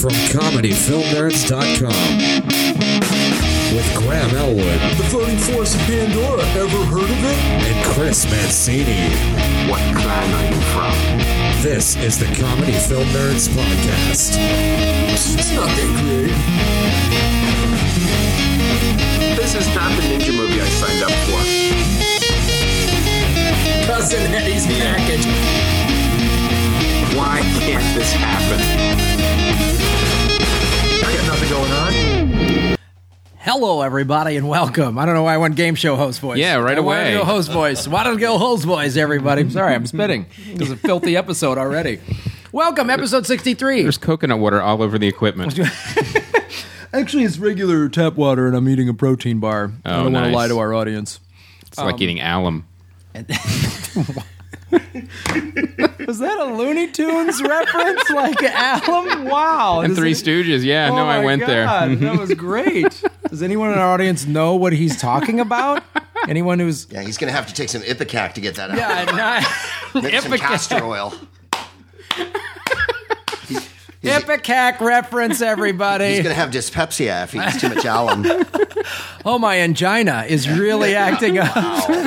from ComedyFilmNerds.com with Graham Elwood, The Floating Forest of Pandora, ever heard of it? and Chris Mancini. What clan are you from? This is the Comedy Film Nerds Podcast. It's not that great. This is not the ninja movie I signed up for. Cousin Eddie's package. Why can't this happen? I got nothing going on. Hello, everybody, and welcome. I don't know why I went game show host voice. Yeah, right I wanted away. to go host voice. Why don't I go host voice, everybody? Sorry, I'm spitting. It was a filthy episode already. Welcome, episode 63. There's coconut water all over the equipment. Actually, it's regular tap water, and I'm eating a protein bar. I don't want to nice. lie to our audience. It's like eating alum. Was that a Looney Tunes reference? Like alum? Wow. And Three Stooges. Yeah, Oh no, I my went there. God, that was great. Does anyone in our audience know what he's talking about? Anyone who's... Yeah, he's going to have to take some Ipecac to get that out. Yeah, Maybe some castor oil. Ipecac reference, everybody. He's going to have dyspepsia if he eats too much alum. Oh, my angina is really acting up.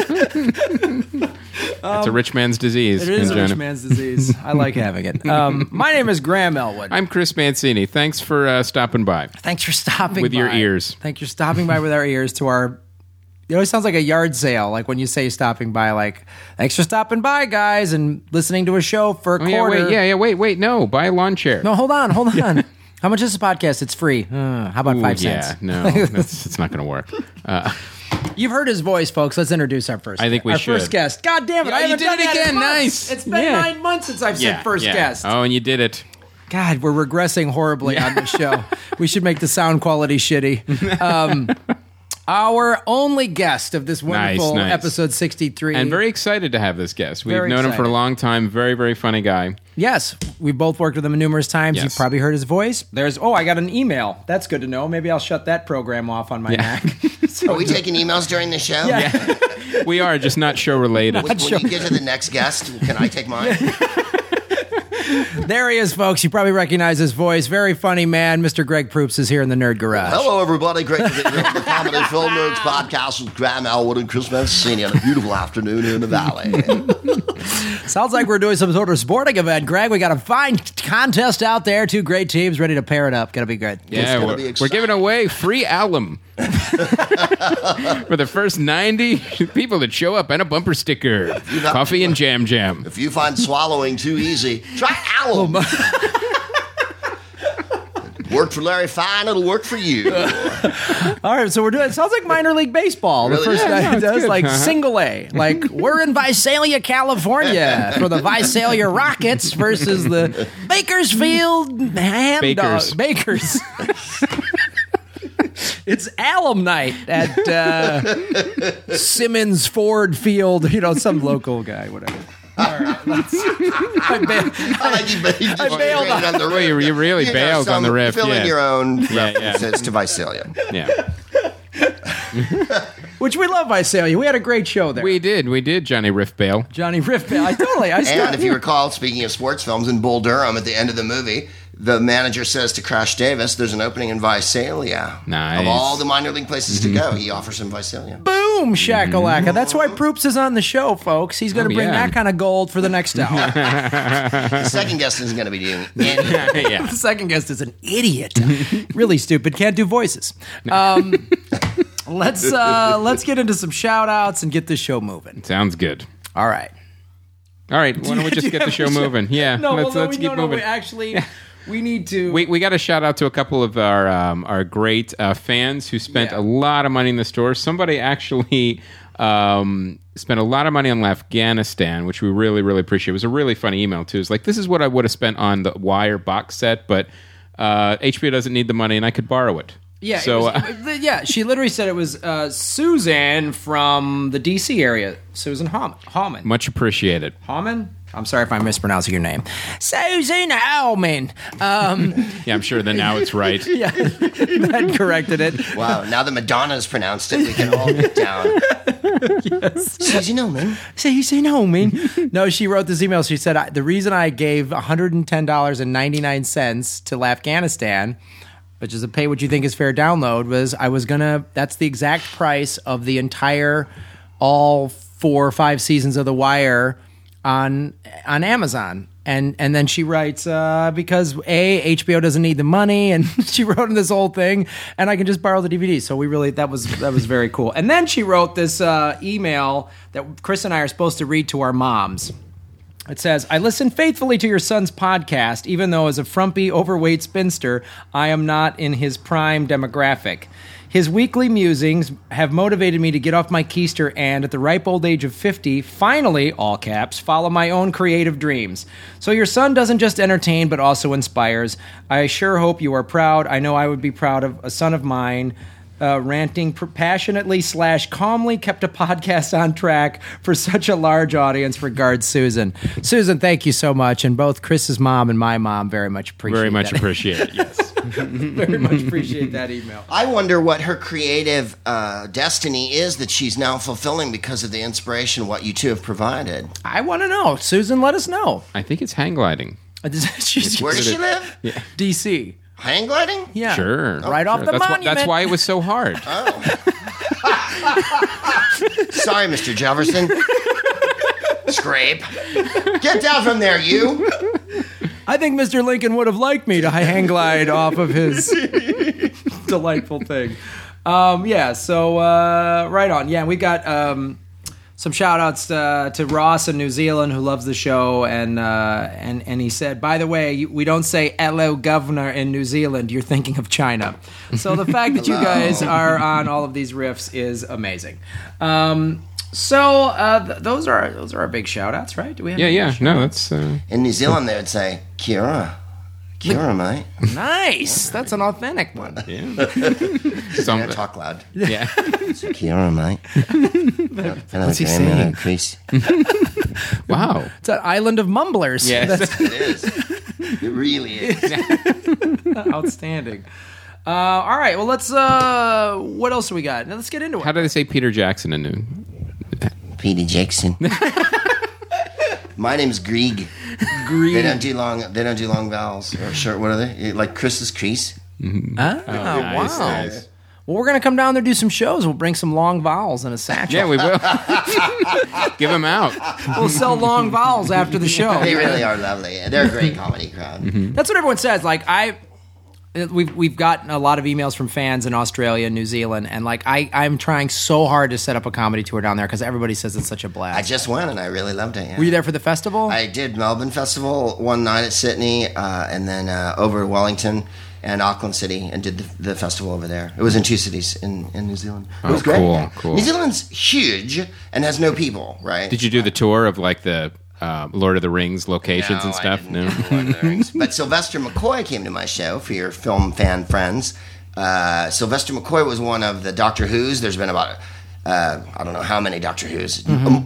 It's a rich man's disease. It is a angina. rich man's disease. I like having it. My name is Graham Elwood. I'm Chris Mancini. Thanks for stopping by. Thanks for stopping With by. your ears. Thanks for stopping by with our ears to our... It always sounds like a yard sale, like when you say stopping by, like, thanks for stopping by, guys, and listening to a show for a quarter. Wait, no. Buy a lawn chair. No, hold on. How much is this podcast? It's free. How about 5 cents? Yeah, no, it's not going to work. You've heard his voice, folks. Let's introduce our first I think we our should. first guest. God damn it. Yeah, I haven't you did done it that in again. months. Nice. It's been Yeah. 9 months since I've said first guest. Oh, and you did it. God, we're regressing horribly on this show. We should make the sound quality shitty. Our only guest of this wonderful Nice. episode 63. And very excited to have this guest. We've Very known him for a excited. long time. Very, very funny guy. Yes, we've both worked with him numerous times. Yes. You've probably heard his voice. I got an email. That's good to know. Maybe I'll shut that program off on my Mac. Are we taking emails during the show? Yeah. We are just not show related. When you get to the next guest, can I take mine? There he is, folks. You probably recognize his voice. Very funny man. Mr. Greg Proops is here in the Nerd Garage. Hello, everybody. Great to be here on the Comedy Film Nerds Podcast with Graham Elwood and Chris Mancini on a beautiful afternoon here in the Valley. Sounds like we're doing some sort of sporting event, Greg. We got a fine contest out there. 2 great teams ready to pair it up. Gonna be good. Yeah, gonna be we're exciting. giving away free alum for the first 90 people that show up and a bumper sticker. Coffee and jam. If you find swallowing too easy, try alum. It worked for Larry Fine, it'll work for you. All right, so we're doing. It sounds like minor league baseball. Really? The first Yeah, guy it's does good. like single A. Like we're in Visalia, California, for the Visalia Rockets versus the Bakersfield Ham Bakers. Dog- Bakers. It's alum night at Simmons Ford Field. Some local guy, whatever. All right, I like you bailed on- the Well, you really bailed on the riff, Fill in yeah. your own Yeah, references to Visalia. Yeah, which we love Visalia. We had a great show there. we did. Johnny Riff Bale. Johnny Riffbell. And if you recall, speaking of sports films, in Bull Durham, at the end of the movie, the manager says to Crash Davis, there's an opening in Visalia. Nice. Of all the minor league places to go, he offers him Visalia. Boom, shakalaka. That's why Proops is on the show, folks. He's going to bring yeah. that kind of gold for the next hour. The second guest isn't going to be doing any. Yeah. The second guest is an idiot. Really stupid. Can't do voices. Let's get into some shout outs and get this show moving. Sounds good. All right. All right, why don't we just get the show moving? Yeah, let's keep moving. We need to. We got to shout out to a couple of our great fans who spent a lot of money in the store. Somebody actually spent a lot of money on Afghanistan, which we really, really appreciate. It was a really funny email, too. It's like, this is what I would have spent on the Wire box set, but HBO doesn't need the money, and I could borrow it. Yeah, So, yeah. She literally said it was Susan from the D.C. area. Susan Hallman. much appreciated. Hallman? I'm sorry if I'm mispronouncing your name. Susan Hallman. Yeah, I'm sure that now it's right. Yeah, that corrected it. Wow, now that Madonna's pronounced it, we can all get down. Yes. Susan Hallman. Susan Hallman. No, she wrote this email. She said, the reason I gave $110.99 to Afghanistan, which is a pay what you think is fair download, was that's the exact price of the entire, all 4 or 5 seasons of The Wire on Amazon. And then she writes, because HBO doesn't need the money, and she wrote in this whole thing, and I can just borrow the DVD. So that was very cool. And then she wrote this email that Chris and I are supposed to read to our moms. It says, I listen faithfully to your son's podcast, even though as a frumpy, overweight spinster, I am not in his prime demographic. His weekly musings have motivated me to get off my keister and, at the ripe old age of 50, finally, all caps, follow my own creative dreams. So your son doesn't just entertain, but also inspires. I sure hope you are proud. I know I would be proud of a son of mine. Ranting passionately / calmly kept a podcast on track for such a large audience. Regards, Susan. Susan, thank you so much. And both Chris's mom and my mom very much appreciate Very much that. appreciate it, yes. Very much appreciate that email. I wonder what her creative destiny is that she's now fulfilling because of the inspiration what you two have provided. I want to know. Susan, let us know. I think it's hang gliding. She's Where does she live? DC. Hang gliding? Yeah. Sure. Right off the that's monument. that's why it was so hard. Sorry, Mr. Jefferson. Scrape. Get down from there, you. I think Mr. Lincoln would have liked me to hang glide off of his delightful thing. So right on. Yeah, we got some shout outs to Ross in New Zealand who loves the show, and he said, by the way, we don't say hello governor in New Zealand, you're thinking of China. So the fact that you guys are on all of these riffs is amazing. Those are our big shout outs, right? Do we have any Yeah. shout-outs? No, that's... In New Zealand, they would say, Kia ora. Kia ora, mate. Nice. That's an authentic one. some, Yeah, talk loud. yeah. Kia ora, mate. What's he saying? Chris. Wow. It's an island of mumblers. Yes. It is. It really is. Outstanding. All right. Well, let's. What else do we got? Now let's get into it. How do they say Peter Jackson in New? Peter Jackson. My name's Grieg. They don't do long vowels or short. What are they? Like Chris's crease. Wow. Nice. Well, we're gonna come down there and do some shows. We'll bring some long vowels in a satchel. Yeah, we will. Give them out. We'll sell long vowels after the show. They really are lovely. They're a great comedy crowd. That's what everyone says. Like we've gotten a lot of emails from fans in Australia and New Zealand, and like I'm trying so hard to set up a comedy tour down there because everybody says it's such a blast. I just went and I really loved it. Yeah. Were you there for the festival? I did Melbourne Festival one night at Sydney, and then over Wellington and Auckland City, and did the festival over there. It was in 2 cities in New Zealand. It was great. cool, yeah. cool. New Zealand's huge and has no people, right? Did you do the tour of like the Lord of the Rings locations and stuff? I didn't do the Lord of the Rings. But Sylvester McCoy came to my show for your film fan friends. Sylvester McCoy was one of the Doctor Who's. There's been about I don't know how many Doctor Who's.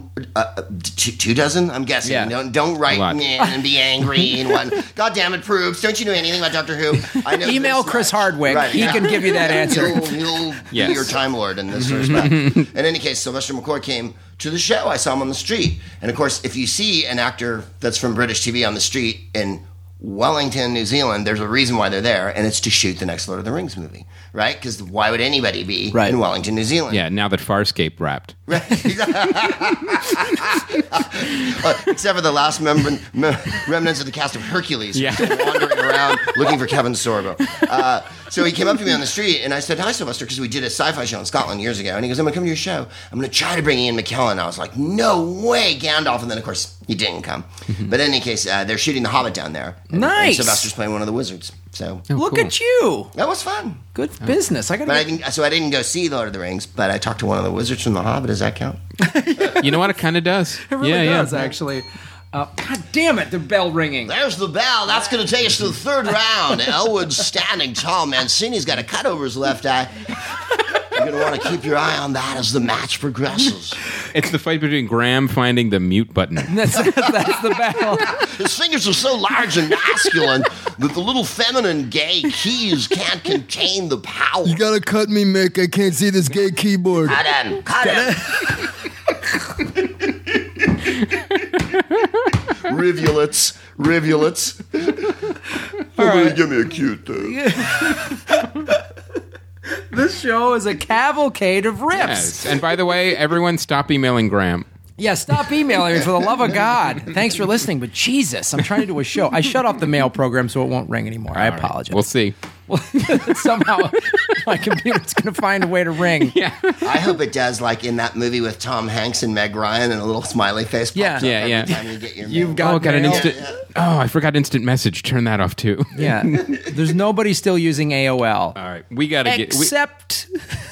2 dozen, I'm guessing. Yeah. Don't write lot. me in and be angry and one. God damn it, proofs. Don't you know anything about Doctor Who? I know Email this Chris much. Hardwick. Right, He yeah. can give you that answer. He'll Yes. be your Time Lord in this respect. In any case, Sylvester McCoy came to the show. I saw him on the street. And of course, if you see an actor that's from British TV on the street in Wellington, New Zealand, there's a reason why they're there, and it's to shoot the next Lord of the Rings movie, right? Because why would anybody be Right. in Wellington, New Zealand? Yeah, now that Farscape wrapped. Except for the last remnants of the cast of Hercules Yeah. still wandering around looking for Kevin Sorbo. So he came up to me on the street, and I said, "Hi, Sylvester," because we did a sci-fi show in Scotland years ago. And he goes, "I'm going to come to your show. I'm going to try to bring Ian McKellen." I was like, "No way, Gandalf!" And then, of course, he didn't come. But in any case, they're shooting The Hobbit down there. And Nice. Sylvester's playing one of the wizards. So Look cool. at you. that was fun. Good business. I But gotta. I didn't go see Lord of the Rings, but I talked to one of the wizards from The Hobbit. Does that count? You know what? It kind of does. It really yeah, does, yeah. actually. God damn it, the bell ringing. There's the bell. That's going to take us to the third round. Elwood's standing tall. Mancini's got a cut over his left eye. You're going to want to keep your eye on that as the match progresses. It's the fight between Graham finding the mute button. That's the bell. His fingers are so large and masculine that the little feminine gay keys can't contain the power. You gotta cut me, Mick. I can't see this gay keyboard. Cut him. Cut him. Rivulets. Somebody give me a cute This show is a cavalcade of rips. Yes. And by the way, everyone stop emailing Graham. Yeah, stop emailing me, for the love of God. Thanks for listening, but Jesus, I'm trying to do a show. I shut off the mail program so it won't ring anymore. I apologize. We'll see. Somehow my computer's going to find a way to ring. Yeah. I hope it does, like in that movie with Tom Hanks and Meg Ryan, and a little smiley face pops Yeah. up Yeah, every yeah. time you get your You've mail. got Got an mail. instant. Oh, I forgot instant message. Turn that off too. Yeah. There's nobody still using AOL. All right, we got to get. Except...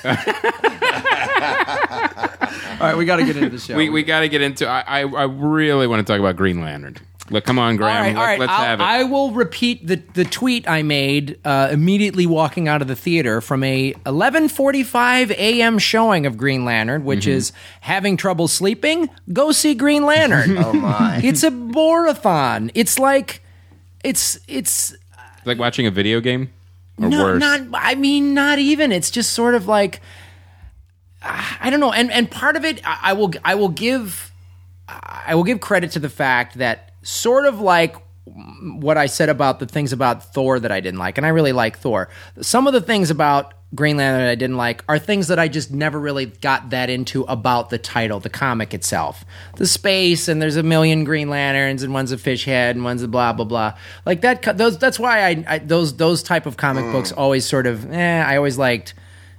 All right, we got to get into the show. We got to get into. I really want to talk about Green Lantern. Look, come on, Graham. All right. Let's have it. I will repeat the tweet I made immediately walking out of the theater from a 11:45 a.m. showing of Green Lantern, which is having trouble sleeping. Go see Green Lantern. Oh my! It's a borathon. It's like it's like watching a video game, or no, worse. not even. It's just sort of like I don't know. And part of it, I will give credit to the fact that sort of like what I said about the things about Thor that I didn't like, and I really like Thor. Some of the things about Green Lantern that I didn't like are things that I just never really got that into about the title, the comic itself. The space, and there's a million Green Lanterns, and one's a fish head, and one's a blah, blah, blah. Like that, that's why those type of comic books always sort of, I always liked,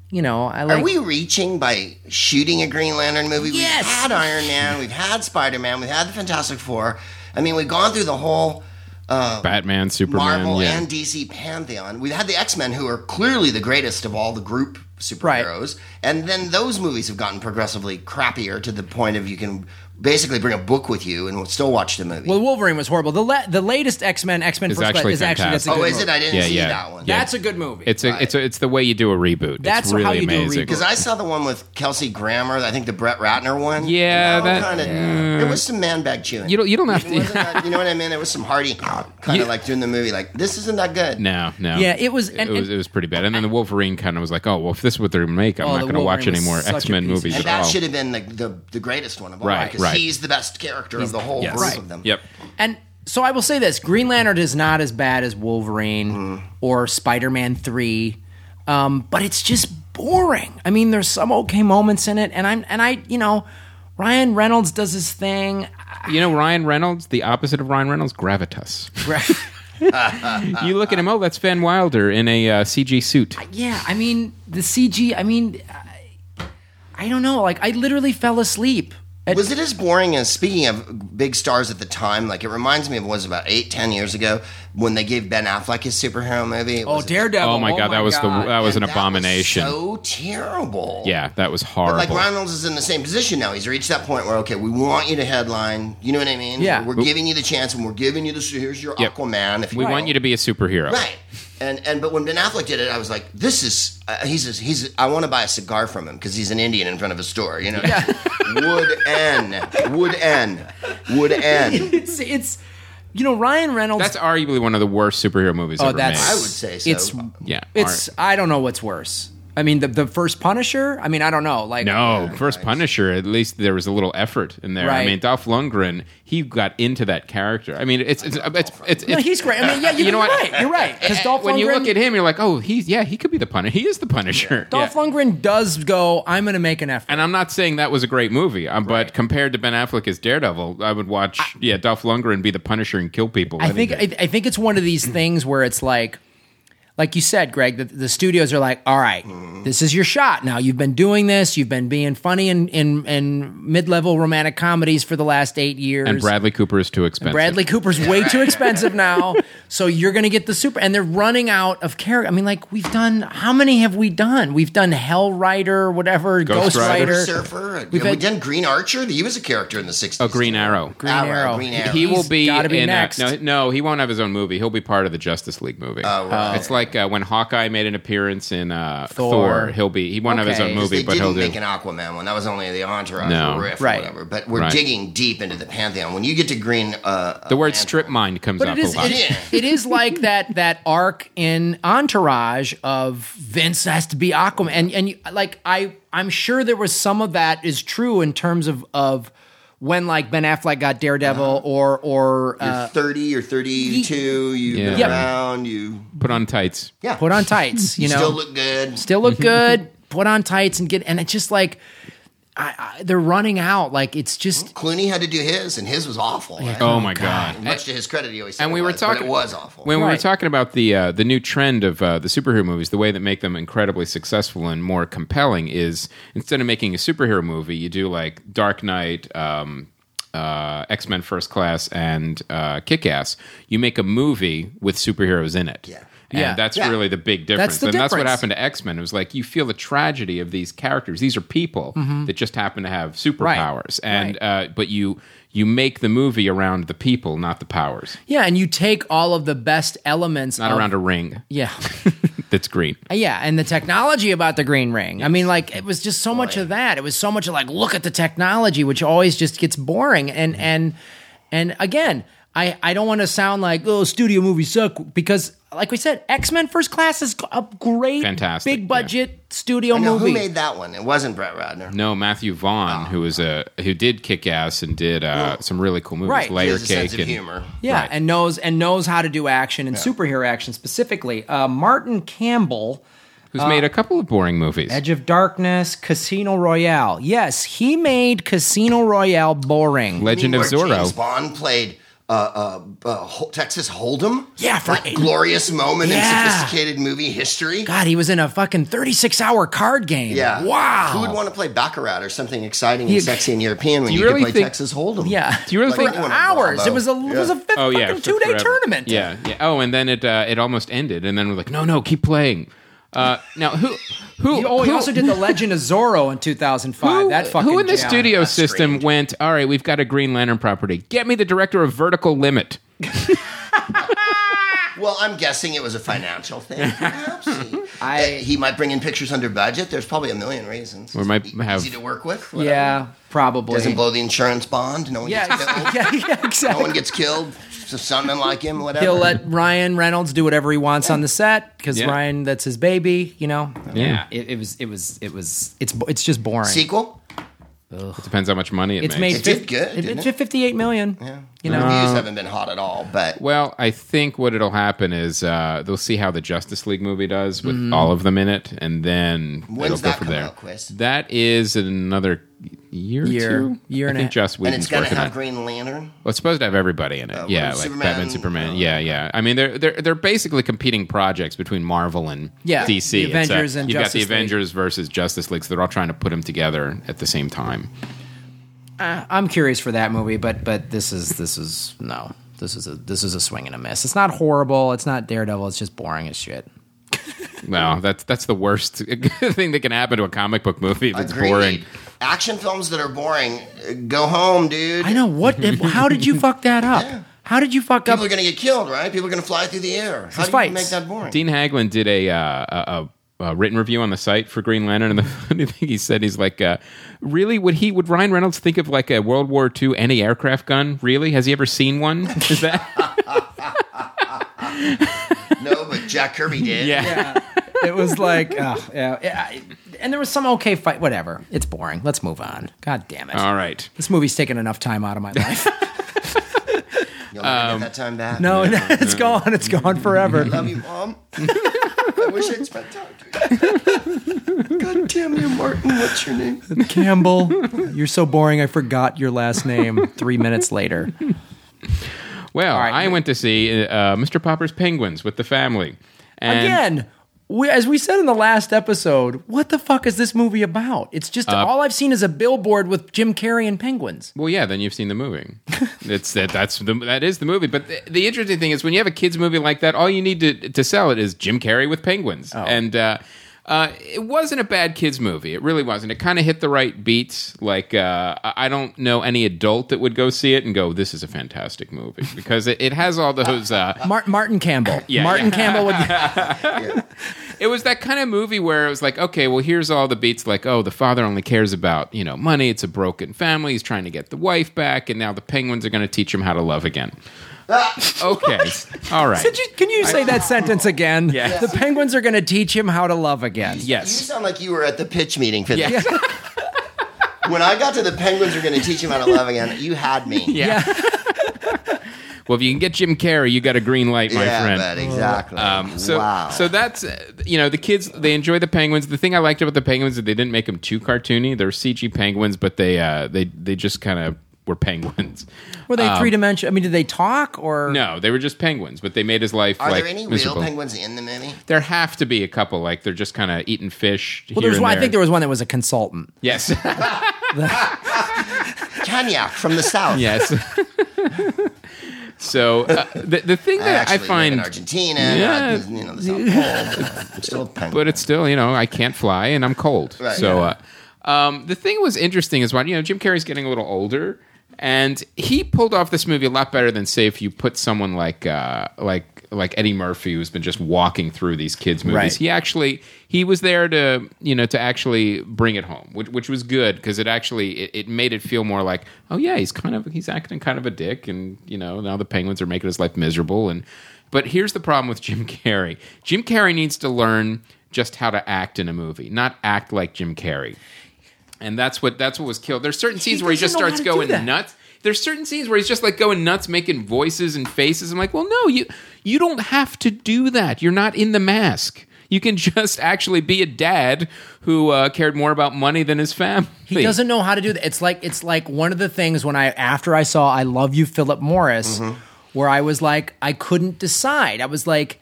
I like... Are we reaching by shooting a Green Lantern movie? Yes! We've had Iron Man, we've had Spider-Man, we've had the Fantastic Four. I mean, we've gone through the whole Batman, Superman, Marvel yeah. and DC pantheon. We've had the X-Men, who are clearly the greatest of all the group superheroes. Right. And then those movies have gotten progressively crappier to the point of you can basically bring a book with you and still watch the movie. Well, Wolverine was horrible. The latest X-Men Is First actually Class is actually that's a fantastic. good is movie. it? I didn't see that one. Yeah. That's a good movie. It's the way you do a reboot. That's it's really how you do a amazing. reboot. Because I saw the one with Kelsey Grammer, I think the Brett Ratner one. Yeah, there was some man bag chewing. You don't have to. You know what I mean? There was some hearty kind of like during the movie, like this isn't that good. No. Yeah, it was. It was pretty bad. And then the Wolverine kind of was like, oh, well, if this is what they're make, I'm not going to watch any more X-Men movies And at all. that should have been the greatest one of all, Right, because he's the best character of the whole group of them. Yep. And so I will say this: Green Lantern is not as bad as Wolverine or Spider-Man 3, but it's just boring. I mean, there's some okay moments in it, and I, Ryan Reynolds does his thing. Ryan Reynolds, the opposite of Ryan Reynolds, gravitas. You look at him, that's Van Wilder in a CG suit. Yeah, I mean, the CG, I don't know. Like, I literally fell asleep. Was it as boring as, speaking of big stars at the time, like it reminds me of what was about 8-10 years ago when they gave Ben Affleck his superhero movie? Daredevil. Oh my God, that was an abomination. That was so terrible. Yeah, that was horrible. But like Ryan Reynolds is in the same position now. He's reached that point where, okay, we want you to headline. You know what I mean? Yeah. We're giving you the chance, and we're giving you here's your Aquaman. If we want you to be a superhero. Right. But when Ben Affleck did it, I was like, this is he's I want to buy a cigar from him because he's an Indian in front of a store. Yeah. Would end. It's Ryan Reynolds. That's arguably one of the worst superhero movies ever made. I would say so. It's I don't know what's worse. I mean, the first Punisher. I mean, I don't know. Like, first Punisher. At least there was a little effort in there. Right. I mean, Dolph Lundgren, he got into that character. I mean, it's no, he's great. I mean, you're right. You're right. Because Dolph when Lundgren, you look at him, you're like, oh, he could be the Punisher. He is the Punisher. Dolph Lundgren does go, I'm going to make an effort. And I'm not saying that was a great movie, but compared to Ben Affleck as Daredevil, I would watch Dolph Lundgren be the Punisher and kill people. I think it's one of these things where it's like like you said, Greg, the studios are like, all right, this is your shot. Now you've been doing this. You've been being funny in mid-level romantic comedies for the last 8 years. And Bradley Cooper is too expensive. Bradley Cooper's way too expensive now. So you're going to get the super. And they're running out of character. I mean, like, we've done, how many have we done? We've done Hell Rider, whatever, Ghost Rider. Surfer. We've done Green Archer. He was a character in the 60s. Oh, Green Arrow. Green Arrow. He will be gotta be in next. No, he won't have his own movie. He'll be part of the Justice League movie. Oh, right. It's like when Hawkeye made an appearance in Thor. He won't have his own Okay. movie, They but he'll didn't do. make an Aquaman one. That was only the Entourage No. riff Right. or whatever. But we're Right. digging deep into the pantheon. When you get to Green, The word strip mine comes But up it is, a lot. it is like that arc in Entourage of Vince has to be Aquaman, and like I'm sure there was some of that is true in terms of when like Ben Affleck got Daredevil or You're 30, you're 32, you've been Yeah. around, you Put on tights. put on tights, you know, still look good. still look good, put on tights and it's just like they're running out. Like it's just Clooney had to do his, and his was awful. Right? Oh my God. Much to his credit, he always said And we it were was, talking. but it was awful. When we were Right. talking about the new trend of the superhero movies, the way that make them incredibly successful and more compelling is instead of making a superhero movie, you do like Dark Knight, X-Men First Class, and Kick-Ass. You make a movie with superheroes in it. Yeah. And Yeah. that's Yeah. really the big difference. That's the and that's what difference. happened to X-Men. It was like you feel the tragedy of these characters. These are people that just happen to have superpowers. And but you make the movie around the people, not the powers. yeah, and you take all of the best elements Not of, around a ring yeah. that's green. Yeah, and the technology about the green ring. I mean, like it was just so much of that. It was so much of like, look at the technology, which always just gets boring. And again, I don't want to sound like, oh, studio movies suck, because like we said, X-Men First Class is a great, Fantastic, big budget studio I know movie. who made that one. It wasn't Brett Ratner. No, Matthew Vaughn, who did Kick-Ass and did some really cool movies, Right. He Layer has a sense Cake of and humor. Yeah, Right. and knows how to do action and superhero action specifically. Martin Campbell, who's made a couple of boring movies. Edge of Darkness, Casino Royale. Yes, he made Casino Royale boring. Legend of Where James Zorro. Bond played Texas Hold'em. Yeah, for that glorious moment Yeah. in sophisticated movie history. God, he was in a fucking 36-hour card game. Yeah. Wow. Who would want to play Baccarat or something exciting You- and sexy and European when Do you you could really play think- Texas Hold'em? Yeah. Do you really Like think? anyone- Hours. Bravo. It was a Oh yeah, fucking for 2-day forever. tournament. Yeah, yeah. Oh, and then it almost ended, and then we're like, no, keep playing. Now who? He also did The Legend of Zorro in 2005. That fucking who in the jam. studio that system screamed. went, all right, we've got a Green Lantern property. Get me the director of Vertical Limit. Well, I'm guessing it was a financial thing. Perhaps he might bring in pictures under budget. There's probably a million reasons. Or might have- easy to work with. whatever. Yeah, probably. Doesn't blow the insurance bond. No one yeah, gets killed. yeah, No one exactly. gets killed. So something like him, whatever. He'll let Ryan Reynolds do whatever he wants on the set because Yeah. Ryan, that's his baby. You know. Yeah. It's just boring. sequel. It depends how much money it It's makes. made It did good, It didn't did 58 million. Yeah. You The know. reviews haven't been hot at all, but Well, I think what'll happen is they'll see how the Justice League movie does with all of them in it, and then When's it'll go that from come there. out, Chris? That is another year, or two. Year I and a think half. Joss and Whedon's it's gonna working on have it. Green Lantern. Well, it's supposed to have everybody in it. Yeah, like Superman, Batman, Superman. Yeah. I mean, they're basically competing projects between Marvel and Yeah, DC. the Avengers and you've got Justice the League. Avengers versus Justice League, so they're all trying to put them together at the same time. I'm curious for that movie, but this is a swing and a miss. It's not horrible. It's not Daredevil. It's just boring as shit. Well, that's the worst thing that can happen to a comic book movie if it's Agreed. boring. Action films that are boring, go home, dude. I know what. How did you fuck that up? Yeah. How did you fuck People up? are going to get killed, right? People are going to fly through the air. How do you fights. make that boring? Dean Haglund did a written review on the site for Green Lantern, and the funny thing he said, he's like, really, would Ryan Reynolds think of like a World War II anti-aircraft gun? Really? Has he ever seen one? Is that? No, but Jack Kirby did. Yeah. It was like, and there was some okay fight. Whatever. It's boring. Let's move on. God damn it. All right. This movie's taken enough time out of my life. You'll never get that time back. No, it's gone. It's gone forever. Love you, Mom. I wish I'd spent time with you. God damn you, Martin. What's your name? Campbell, you're so boring. I forgot your last name 3 minutes later. Well, right. I went to see Mr. Popper's Penguins with the family. And Again, as we said in the last episode, what the fuck is this movie about? It's just all I've seen is a billboard with Jim Carrey and penguins. Well, yeah, then you've seen the movie. That is the movie. But the interesting thing is when you have a kids movie like that, all you need to sell it is Jim Carrey with penguins. And it wasn't a bad kids movie. It really wasn't. It kind of hit the right beats. Like I don't know any adult that would go see it and go, "This is a fantastic movie," because it has all those. Martin Campbell. Yeah, Martin yeah. Campbell would. It was that kind of movie where it was like, okay, well, here's all the beats. Like, oh, the father only cares about money. It's a broken family. He's trying to get the wife back, and now the penguins are going to teach him how to love again. Okay, all right. Can you say that sentence again? Yes. The penguins are going to teach him how to love again. You Yes. sound like you were at the pitch meeting for this. Yeah. When I got to the penguins are going to teach him how to love again, you had me. Yeah. Well, if you can get Jim Carrey, you got a green light, my Yeah, friend. but exactly. Wow. So that's the kids. They enjoy the penguins. The thing I liked about the penguins is they didn't make them too cartoony. They're CG penguins, but they just kind of were penguins. Were they three-dimensional? I mean, did they talk or No, they were just penguins, but they made his life Are like there any miserable. real penguins in the movie? There have to be a couple. Like they're just kind of eating fish. Well, there was one. I think there was one that was a consultant. Yes. Cognac from the south. Yes. So the thing that I actually find, live in Argentina, Yeah. the South Pole. But I'm still a penguin. but it's still I can't fly and I'm cold. Right. So the thing was interesting is when Jim Carrey's getting a little older, and he pulled off this movie a lot better than say if you put someone like Eddie Murphy, who's been just walking through these kids movies. Right. He was there to to actually bring it home, which was good because it made it feel more like, oh yeah, he's acting kind of a dick, and now the penguins are making his life miserable. But here's the problem with Jim Carrey. Jim Carrey needs to learn just how to act in a movie, not act like Jim Carrey. And that's what was killed. There's certain scenes where he just doesn't know starts how to do going that. nuts. There's certain scenes where he's just like going nuts, making voices and faces. I'm like, well, no, you don't have to do that. You're not in The Mask. You can just actually be a dad who cared more about money than his family. He doesn't know how to do that. It's like one of the things when after I saw I Love You, Philip Morris, where I was like, I couldn't decide. I was like,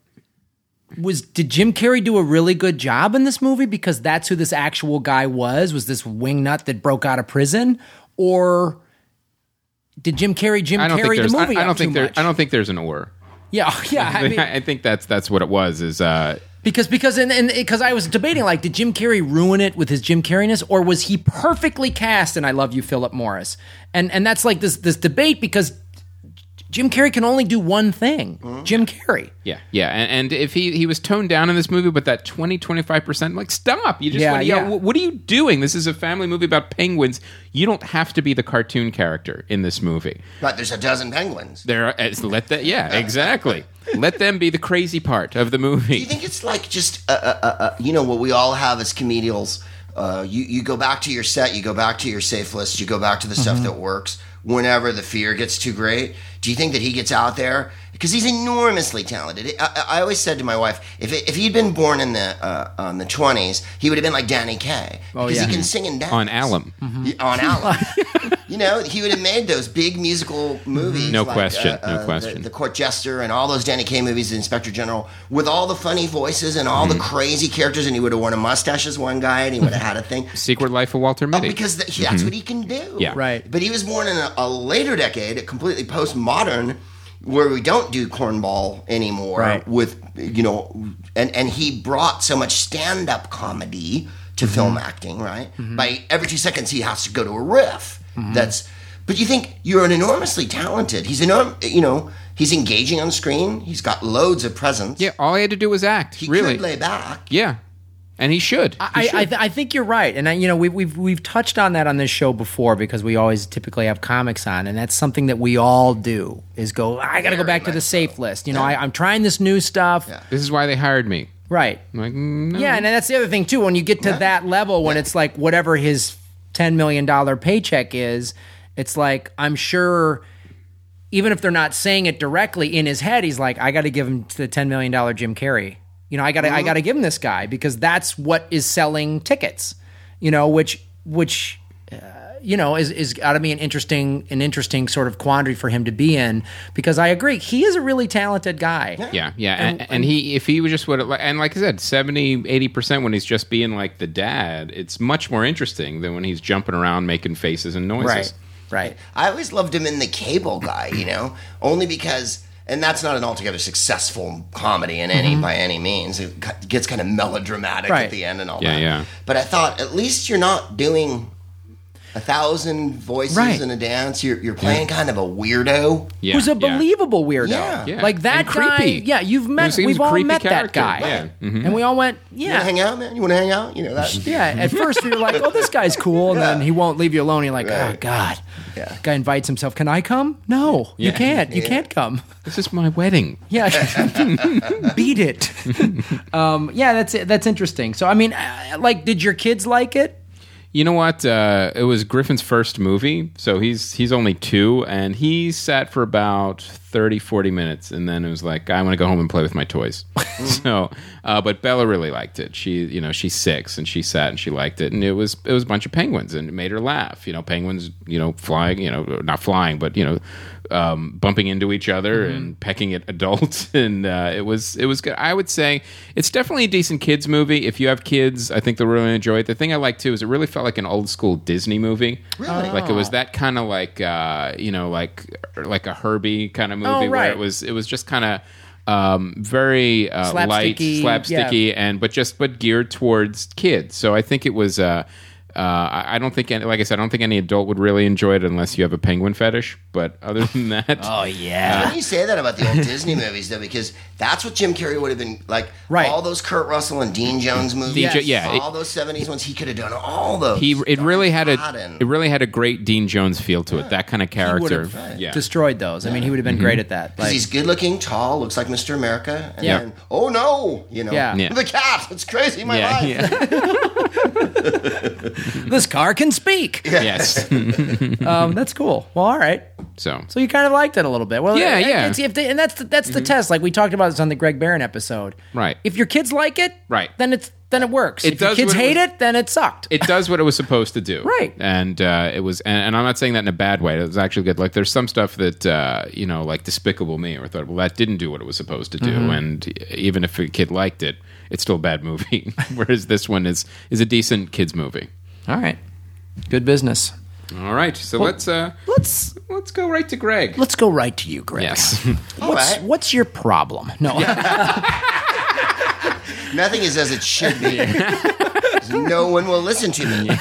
did Jim Carrey do a really good job in this movie because that's who this actual guy was? Was this wingnut that broke out of prison, or did Jim Carrey the movie? I don't think there's an or. Yeah. I mean, I think that's what it was. Is because I was debating, like, did Jim Carrey ruin it with his Jim Carreyness, or was he perfectly cast in I Love You, Philip Morris? And that's like this debate because Jim Carrey can only do one thing. Jim Carrey. Yeah. And if he was toned down in this movie, but that 20-25%, like, stop. You just what are you doing? This is a family movie about penguins. You don't have to be the cartoon character in this movie. But there's a dozen penguins. Exactly. Let them be the crazy part of the movie. Do you think it's like just, what we all have as comedials? You go back to your set, you go back to your safe list, you go back to the stuff that works. Whenever the fear gets too great, do you think that he gets out there? Because he's enormously talented. I always said to my wife, if he'd been born in the 20s, he would have been like Danny Kaye. Because he can sing and dance. On Alum. On Alum. He would have made those big musical movies. No like, question. The Court Jester and all those Danny Kaye movies, The Inspector General, with all the funny voices and all the crazy characters, and he would have worn a mustache as one guy, and he would have had a thing. Secret Life of Walter Mitty. Because that's what he can do. Yeah. Right. But he was born in a later decade, a completely postmodern, where we don't do cornball anymore. Right. With and he brought so much stand-up comedy to film acting. Right. By every 2 seconds, he has to go to a riff. But you think you're an enormously talented. He's he's engaging on screen. He's got loads of presence. Yeah, all he had to do was act. He really. could lay back. Yeah, and he should. I think you're right, and we've touched on that on this show before because we always typically have comics on, and that's something that we all do is go. I got to go back to the safe list. I'm trying this new stuff. Yeah. This is why they hired me. Right. I'm like, no. Yeah, and that's the other thing too. When you get to that level, when it's like whatever his $10 million paycheck is, it's like I'm sure. Even if they're not saying it directly in his head, he's like, I got to give him the $10 million Jim Carrey. I got to give him this guy because that's what is selling tickets. Which is got to be an interesting sort of quandary for him to be in, because I agree, he is a really talented guy. Yeah. And he, if he was just and like I said, 70-80% when he's just being like the dad, it's much more interesting than when he's jumping around making faces and noises. Right. I always loved him in The Cable Guy, only because, and that's not an altogether successful comedy by any means. It gets kind of melodramatic at the end and all that. Yeah. But I thought, at least you're not doing 1,000 voices in a dance. You're playing kind of a weirdo. Yeah. Who's a believable weirdo. Yeah. Like that And guy. creepy. Yeah, we've all creepy met that character. guy. Yeah. Mm-hmm. And we all went, You want to hang out, man? You want to hang out? That. Yeah, at first you're like, oh, this guy's cool, and then he won't leave you alone. You're like, oh, God. Yeah. Guy invites himself. Can I come? No, you can't. You can't come. This is my wedding. Yeah, beat it. That's interesting. So, I mean, did your kids like it? You know what? It was Griffin's first movie, so he's only 2, and he sat for about 30-40 minutes, and then it was like, I want to go home and play with my toys. So, but Bella really liked it. She's 6, and she sat and she liked it, and it was a bunch of penguins, and it made her laugh. Penguins, flying, not flying, but bumping into each other and pecking at adults, and it was good. I would say it's definitely a decent kids movie. If you have kids, I think they'll really enjoy it. The thing I like too is it really felt like an old school Disney movie. Really? Like it was that kind of like like a Herbie kind of movie where it was just kind of very light, slapsticky, but geared towards kids. So I think it was. I don't think, like I said, I don't think any adult would really enjoy it unless you have a penguin fetish. But other than that, oh yeah. When you say that about the old Disney movies, though, because that's what Jim Carrey would have been like. Right. All those Kurt Russell and Dean Jones movies. All those 70s ones, he could have done all those. It really had a great Dean Jones feel to it. That kind of character. Destroyed those. I mean, he would have been great at that. Because he's good looking, tall, looks like Mr. America. And then, oh no, the cat. It's crazy. My life. This car can speak. Yes. That's cool. Well, all right. So you kind of liked it a little bit. Well, yeah. And that's the test. Like we talked about this on the Greg Barron episode. Right. If your kids like it, then it works. If your kids hate it, then it sucked. It does what it was supposed to do. Right. And it was, and I'm not saying that in a bad way. It was actually good. Like there's some stuff that like Despicable Me, or I thought, well, that didn't do what it was supposed to do. And even if a kid liked it, it's still a bad movie. Whereas this one is a decent kids movie. All right. Good business. All right. So let's go right to Greg. Let's go right to you, Greg. Yes. What's your problem? No. Nothing is as it should be. No one will listen to me.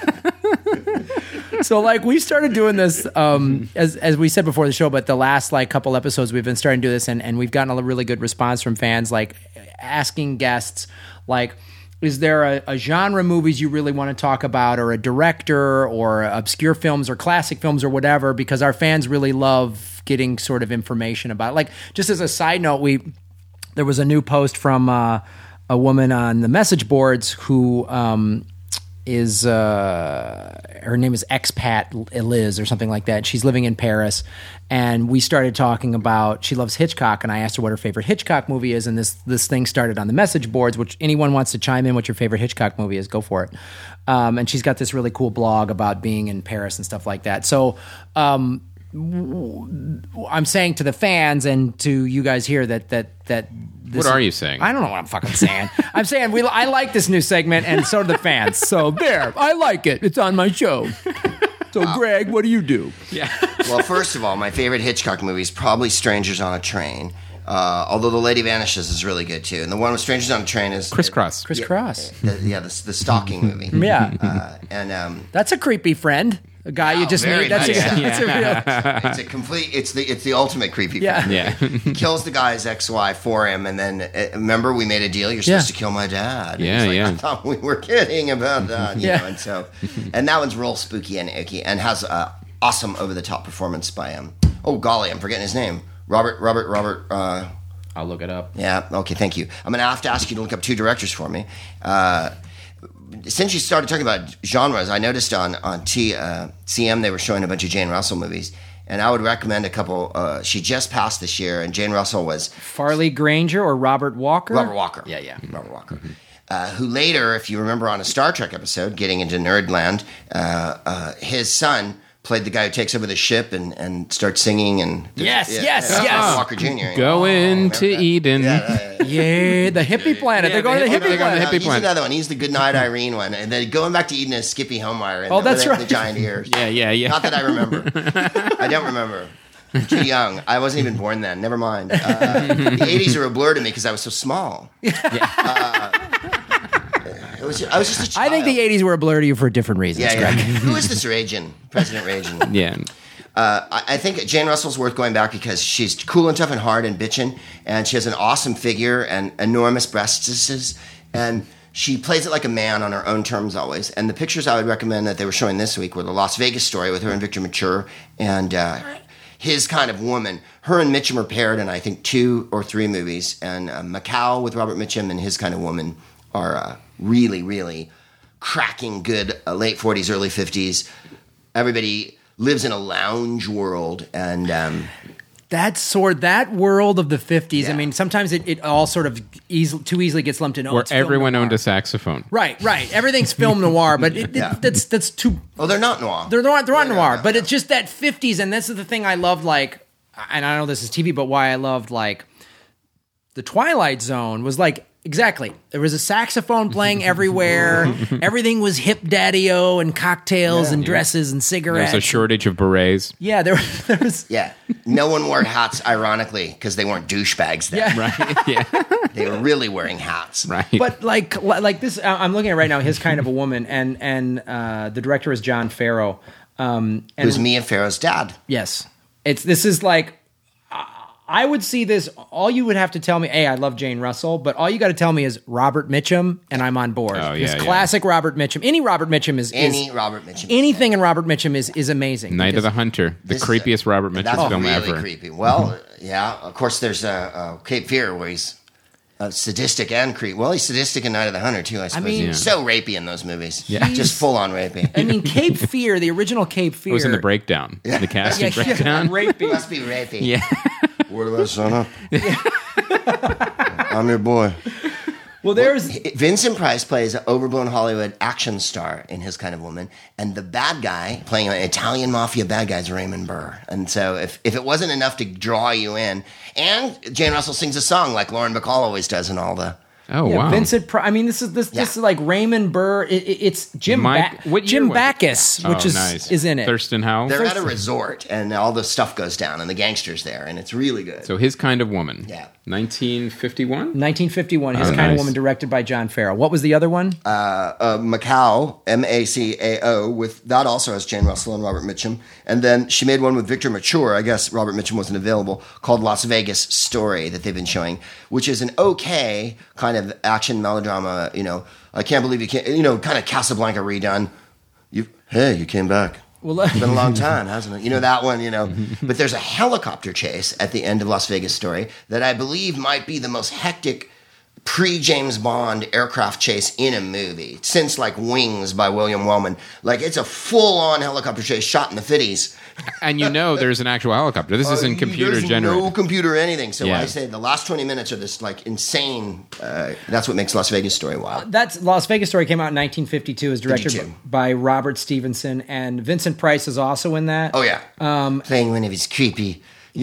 So, we started doing this, as we said before the show, but the last, couple episodes, we've been starting to do this, and we've gotten a really good response from fans, asking guests, is there a genre movies you really want to talk about, or a director, or obscure films, or classic films, or whatever, because our fans really love getting sort of information about it. Just as a side note, there was a new post from a woman on the message boards who is her name is Expat Liz or something like that. She's living in Paris, and we started talking about, she loves Hitchcock, and I asked her what her favorite Hitchcock movie is, and this thing started on the message boards, which anyone wants to chime in what your favorite Hitchcock movie is, go for it. And she's got this really cool blog about being in Paris and stuff like that. So I'm saying to the fans and to you guys here that what are you saying? I don't know what I'm fucking saying. I'm saying I like this new segment, and so do the fans. So there, I like it. It's on my show. So Greg, what do you do? Yeah. Well, first of all, my favorite Hitchcock movie is probably Strangers on a Train. Although The Lady Vanishes is really good too, and the one with Strangers on a Train is Crisscross. The stalking movie. Yeah, and that's a creepy friend. A guy you just meet. Nice. That's a real. It's a complete. It's the ultimate creepy. Yeah. Film. He kills the guy's ex-wife for him, and then remember we made a deal. You're supposed to kill my dad. And he's like, I thought we were kidding about that. You know, and that one's real spooky and icky, and has an awesome over-the-top performance by him. Oh golly, I'm forgetting his name. Robert. I'll look it up. Yeah. Okay. Thank you. I'm gonna have to ask you to look up 2 directors for me. Since you started talking about genres, I noticed on CM they were showing a bunch of Jane Russell movies, and I would recommend a couple. She just passed this year, and Jane Russell was Farley Granger or Robert Walker. Robert Walker. Yeah. Robert Walker. who later, if you remember on a Star Trek episode, getting into Nerdland, his son played the guy who takes over the ship and starts singing. And Yes. Walker Jr. Going to Eden. Yeah, the hippie planet. Yeah, they're going to the they're hippie going to the planet. hippie He's planet. another one. He's the Goodnight Irene one. And then going back to Eden is Skippy Homemeyer. Oh, that's The right. giant ears. Yeah. Not that I remember. I don't remember. I'm too young. I wasn't even born then. Never mind. The 80s are a blur to me because I was so small. I was just a child. I think the 80s were a blur to you for different reasons, Yeah. Greg. Who is this Reagan? President Reagan. Yeah. I think Jane Russell's worth going back because she's cool and tough and hard and bitchin', and she has an awesome figure and enormous breasts, and she plays it like a man on her own terms always. And the pictures I would recommend that they were showing this week were the Las Vegas Story with her and Victor Mature and his kind of woman. Her and Mitchum are paired in, I think, 2 or 3 movies, and Macau with Robert Mitchum and his kind of woman are really, really cracking good late 40s, early 50s. Everybody lives in a lounge world, and that world of the 50s. Yeah. I mean, sometimes it all sort of too easily gets lumped in. Where it's film everyone noir. owned a saxophone. Right. Everything's film noir, but that's too. oh, they're not noir. They're not noir, no. but it's just that 50s, and this is the thing I loved. Like, and I know this is TV, but why I loved like the Twilight Zone was like. Exactly. There was a saxophone playing everywhere. Everything was hip daddy-o and cocktails and dresses and There's cigarettes. a shortage of berets. Yeah, there was. Yeah. No one wore hats, ironically, because they weren't douchebags then. Yeah. Right? Yeah. They were really wearing hats. Right. But like this, I'm looking at right now. His Kind of a Woman, and the director is John Farrow. And Who's Mia Farrow's dad. yes, this is like. I would see this. All you would have to tell me, I love Jane Russell, but all you got to tell me is Robert Mitchum, and I'm on board. Oh, yeah, It's yeah. classic Robert Mitchum. Any Robert Mitchum is Robert Mitchum. anything in Robert Mitchum is amazing. Night of because- the Hunter, the This is creepiest Robert Mitchum That's film really ever. creepy. Well, yeah, of course there's Cape Fear where he's sadistic and creepy. Well, he's sadistic in Night of the Hunter too, I suppose. mean- He's so rapey in those movies. Yeah. Just full on rapey. I mean, Cape Fear, the original Cape Fear. It was in the breakdown. The casting breakdown. rapey. Must be rapey. Yeah. Word of that, son. I'm your boy. Well, there's Vincent Price plays an overblown Hollywood action star in His Kind of Woman, and the bad guy playing an Italian mafia bad guy is Raymond Burr. And so if it wasn't enough to draw you in, and Jane Russell sings a song like Lauren Bacall always does in all the... Oh, wow. Vincent. I mean, this is like Raymond Burr. It's Jim what year Jim was it? Backus, which Oh, is nice. is in it. Thurston Howell. They're at a resort, and all the stuff goes down, and the gangster's there, and it's really good. So His Kind of Woman. Yeah. 1951? 1951. His Oh, Kind of nice. Woman, directed by John Farrow. What was the other one? Macau, Macao, with that also has Jane Russell and Robert Mitchum. And then she made one with Victor Mature. I guess Robert Mitchum wasn't available, called Las Vegas Story that they've been showing, which is an okay kind of action melodrama. I can't believe you can't, kind of Casablanca redone. You came back. Well, It's been a long time, hasn't it? That one, But there's a helicopter chase at the end of Las Vegas Story that I believe might be the most hectic pre-James Bond aircraft chase in a movie since like Wings by William Wellman. Like it's a full-on helicopter chase shot in the 50s. And there's an actual helicopter. This isn't computer There's generated. no computer or anything. So Yeah. I say the last 20 minutes are this like insane. That's what makes Las Vegas Story wild. That's Las Vegas Story came out in 1952. Is directed 52. by Robert Stevenson, and Vincent Price is also in that. Oh yeah, playing one of his creepy.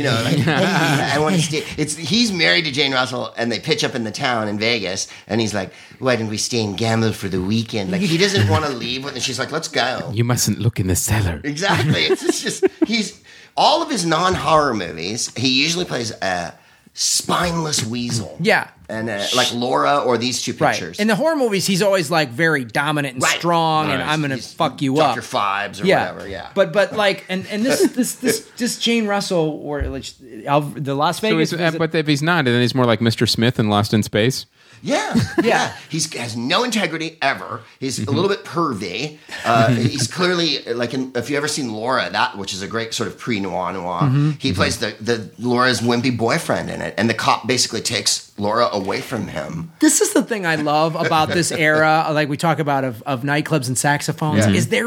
I want to stay. He's married to Jane Russell, and they pitch up in the town in Vegas, and he's like, "Why don't we stay and gamble for the weekend?" Like he doesn't want to leave, and she's like, "Let's go." You mustn't look in the cellar. Exactly. It's just he's all of his non-horror movies. He usually plays a spineless weasel. Yeah. And like Laura or these two Right. pictures. In the horror movies, he's always like very dominant and Right. strong, and Right. I'm going to He's fuck you Dr. up. Phibes or Yeah. whatever. Yeah. But like, and this Jane Russell or like, the Las So Vegas. but if he's not, then he's more like Mr. Smith in Lost in Space. Yeah, yeah. He has no integrity ever. He's a little bit pervy. He's clearly like, if you ever seen Laura, which is a great sort of pre-noir. He plays the Laura's wimpy boyfriend in it, and the cop basically takes Laura away from him. This is the thing I love about this era, like we talk about of nightclubs and saxophones, is there is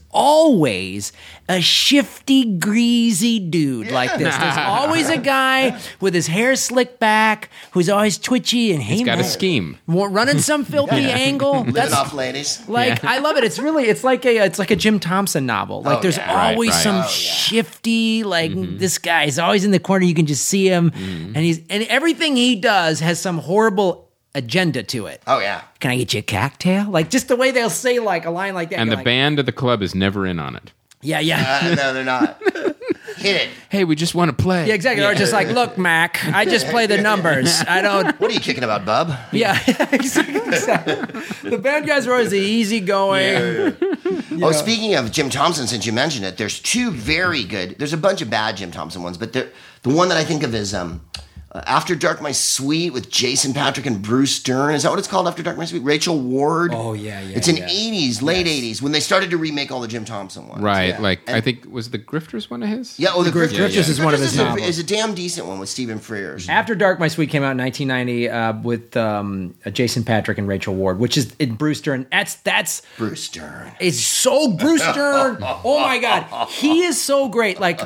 always a shifty, greasy dude like this. There's always a guy with his hair slicked back who's always twitchy and He's got a scheme. running some filthy angle. Living off ladies. Like I love it. It's like a Jim Thompson novel. Like there's always some shifty this guy is always in the corner. You can just see him, and everything he does has some horrible agenda to it. Oh yeah. Can I get you a cocktail? Like just the way they'll say like a line like that. And you're the band of the club is never in on it. Yeah. No, they're not. Hit it. Hey, we just want to play. Yeah, exactly. Or just like, look, Mac, I just play the numbers. I don't. What are you kicking about, bub? Yeah, exactly. The bad guys are always the easygoing. Oh, speaking of Jim Thompson, since you mentioned it, there's two very good. There's a bunch of bad Jim Thompson ones, but the one that I think of is After Dark, My Sweet with Jason Patrick and Bruce Dern. Is that what it's called? After Dark, My Sweet? Rachel Ward. Oh, yeah. It's in 80s, late 80s, when they started to remake all the Jim Thompson ones. Right. Yeah. Like, I think, was The Grifters one of his? Yeah, the Grifters is one of his novels. Is a damn decent one with Stephen Frears. After Dark, My Sweet came out in 1990 with Jason Patrick and Rachel Ward, which is Bruce Dern. That's Bruce Dern. It's so Bruce Dern. Oh my God, he is so great. Like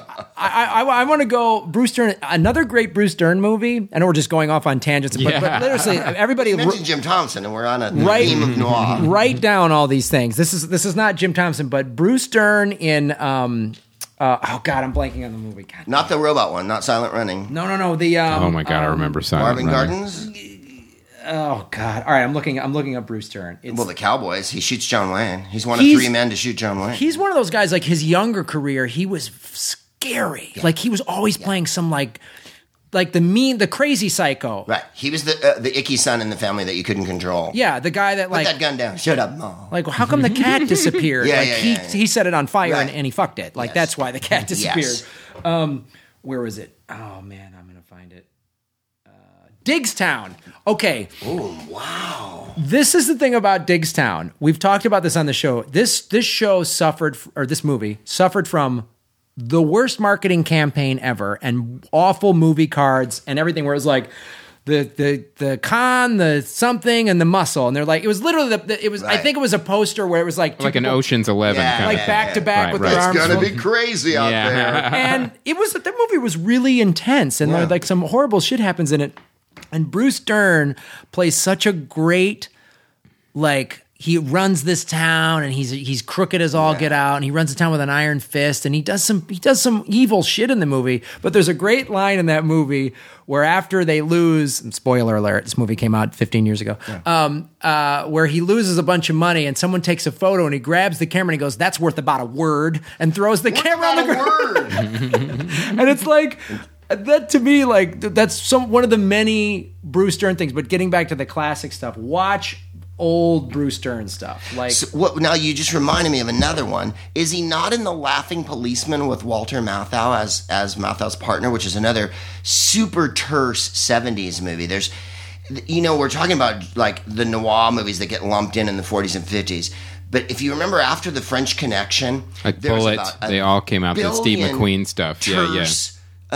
I want to go Bruce Dern. Another great Bruce Dern movie. I know we're just going off on tangents, but literally everybody You mentioned Jim Thompson, and we're on a theme of noir. Write down all these things. This is not Jim Thompson, but Bruce Dern in. Oh God, I'm blanking on the movie. God. Not the robot one, not Silent Running. No. The oh my God, I remember Silent Marvin Running. Gardens. Oh God! All right, I'm looking up Bruce Dern. Well, the Cowboys. He shoots John Wayne. He's one of three men to shoot John Wayne. He's one of those guys. Like his younger career, he was scary. Yeah. Like he was always playing some like the crazy psycho. Right. He was the icky son in the family that you couldn't control. Yeah, the guy that Put that gun down. Shut up, Mom. Like, how come the cat disappeared? Yeah. He set it on fire Right. and he fucked it. Like that's why the cat disappeared. Yes. Where was it? Oh man, I'm gonna find it. Diggstown. Okay. Oh wow. This is the thing about Diggstown. We've talked about this on the show. This movie suffered from the worst marketing campaign ever and awful movie cards and everything where it was like the con, the something, and the muscle. And they're like, it was literally right. I think it was a poster where it was like an Ocean's 11 kind like of back to back with their arms. It's gonna be crazy out there. And that movie was really intense and like some horrible shit happens in it. And Bruce Dern plays such a great, like, he runs this town and he's crooked as all get out and he runs the town with an iron fist and he does some evil shit in the movie. But there's a great line in that movie where after they lose, spoiler alert, this movie came out 15 years ago, where he loses a bunch of money and someone takes a photo and he grabs the camera and he goes, "That's worth about a word," and throws the camera on the ground. And it's like, that to me, like, that's one of the many Bruce Dern things. But getting back to the classic stuff, watch old Bruce Dern stuff. Like, now you just reminded me of another one. Is he not in The Laughing Policeman with Walter Matthau as Matthau's partner, which is another super terse 70s movie? There's, we're talking about like the noir movies that get lumped in the 40s and 50s. But if you remember, after The French Connection, like Bullet, they all came out with Steve McQueen stuff. Terse,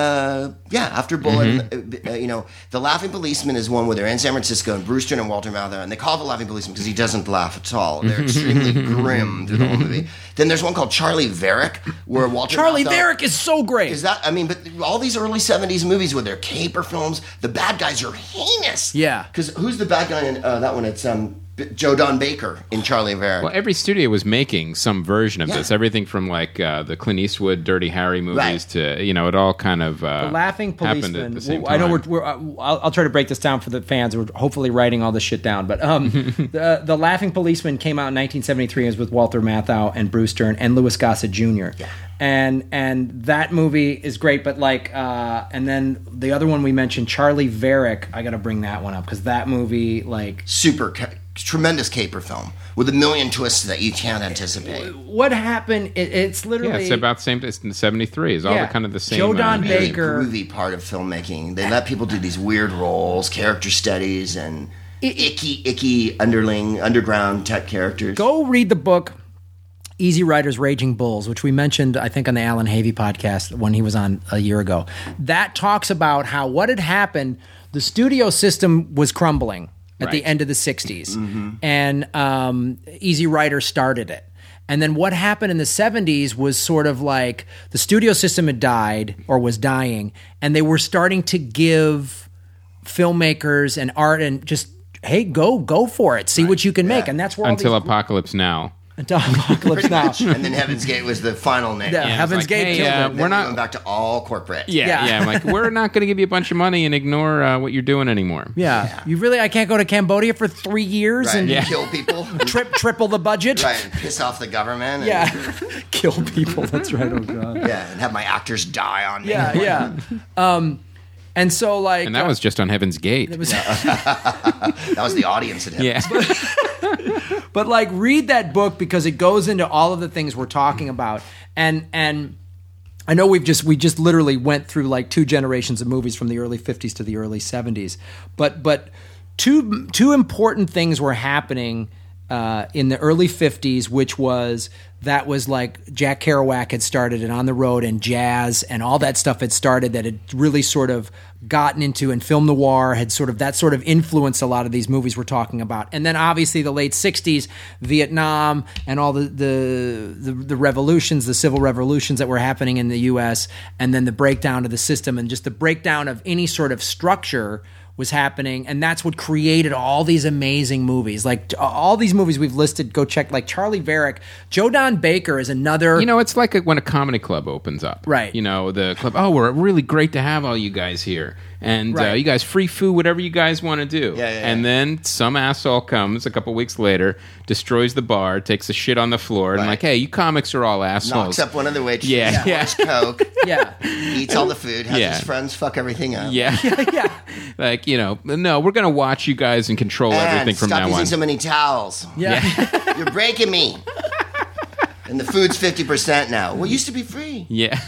after Bullet, The Laughing Policeman is one where they're in San Francisco and Bruce Dern and Walter Matthau, and they call it The Laughing Policeman because he doesn't laugh at all. They're extremely grim through the whole movie. Then there's one called Charlie Varick, where Charlie Varick is so great. But all these early 70s movies with their caper films, the bad guys are heinous. Yeah. Because who's the bad guy in that one? It's Joe Don Baker in Charlie Varick. Well, every studio was making some version of this. Everything from like the Clint Eastwood Dirty Harry movies to it all kind of The Laughing Policeman. At the same time. I know I'll try to break this down for the fans. We're hopefully writing all this shit down. But the Laughing Policeman came out in 1973. It was with Walter Matthau and Bruce Dern and Louis Gossett Jr. Yeah. And that movie is great, but like, and then the other one we mentioned, Charlie Varick, I got to bring that one up because that movie, like, tremendous caper film with a million twists that you can't anticipate. What happened? It's literally it's about the same. It's in 73. It's all the kind of the same. Joe Don Baker, groovy part of filmmaking. They let people do these weird roles, character studies, and icky underground tech characters. Go read the book Easy Riders, Raging Bulls, which we mentioned, I think, on the Alan Havey podcast when he was on a year ago. That talks about how what had happened, the studio system was crumbling at the end of the 60s. Mm-hmm. And Easy Rider started it. And then what happened in the 70s was sort of like the studio system had died or was dying, and they were starting to give filmmakers and art and just, hey, go for it. See what you can make. And that's where Until all these, Apocalypse Now. until Apocalypse Now. And then Heaven's Gate was the final name. Yeah, it's Heaven's like, Gate hey, killed it. Then we're we not. went back to all corporate. Yeah. I'm like, we're not going to give you a bunch of money and ignore what you're doing anymore. Yeah. You really, I can't go to Cambodia for 3 years Right, and and kill people. triple the budget. Right, and piss off the government. And, Yeah. Kill people. That's right. Oh, God. Yeah, and have my actors die on me. Yeah. And so, like. And that was just on Heaven's Gate. It was, That was the audience at Heaven's Yeah. but, like, read that book because it goes into all of the things we're talking about. And I know we just literally went through, like, 2 generations of movies from the early 50s to the early 70s. But two important things were happening in the early 50s, which was like Jack Kerouac had started it On the Road and jazz and all that stuff had started that had really sort of gotten into, and film noir had sort of influenced a lot of these movies we're talking about. And then obviously the late 60s, Vietnam and all the revolutions, the civil revolutions that were happening in the US, and then the breakdown of the system and just the breakdown of any sort of structure was happening, and that's what created all these amazing movies. Like all these movies we've listed, go check. Like Charlie Varick, Joe Don Baker is another. You know, it's like when a comedy club opens up. Right. You know, the club, we're really great to have all you guys here. And Right. you guys free food, whatever you guys want to do. Yeah. And then some asshole comes a couple weeks later, destroys the bar, takes a shit on the floor, and Right. like, hey, you comics are all assholes. Knocks up one of the waitresses, Yeah. pours Coke, Yeah, eats all the food, has Yeah. his friends fuck everything up. Yeah. yeah. Like, no, we're going to watch you guys and control everything And from stop now using on. so many towels. Yeah. You're breaking me. And the food's 50% now. Well, it used to be free. Yeah.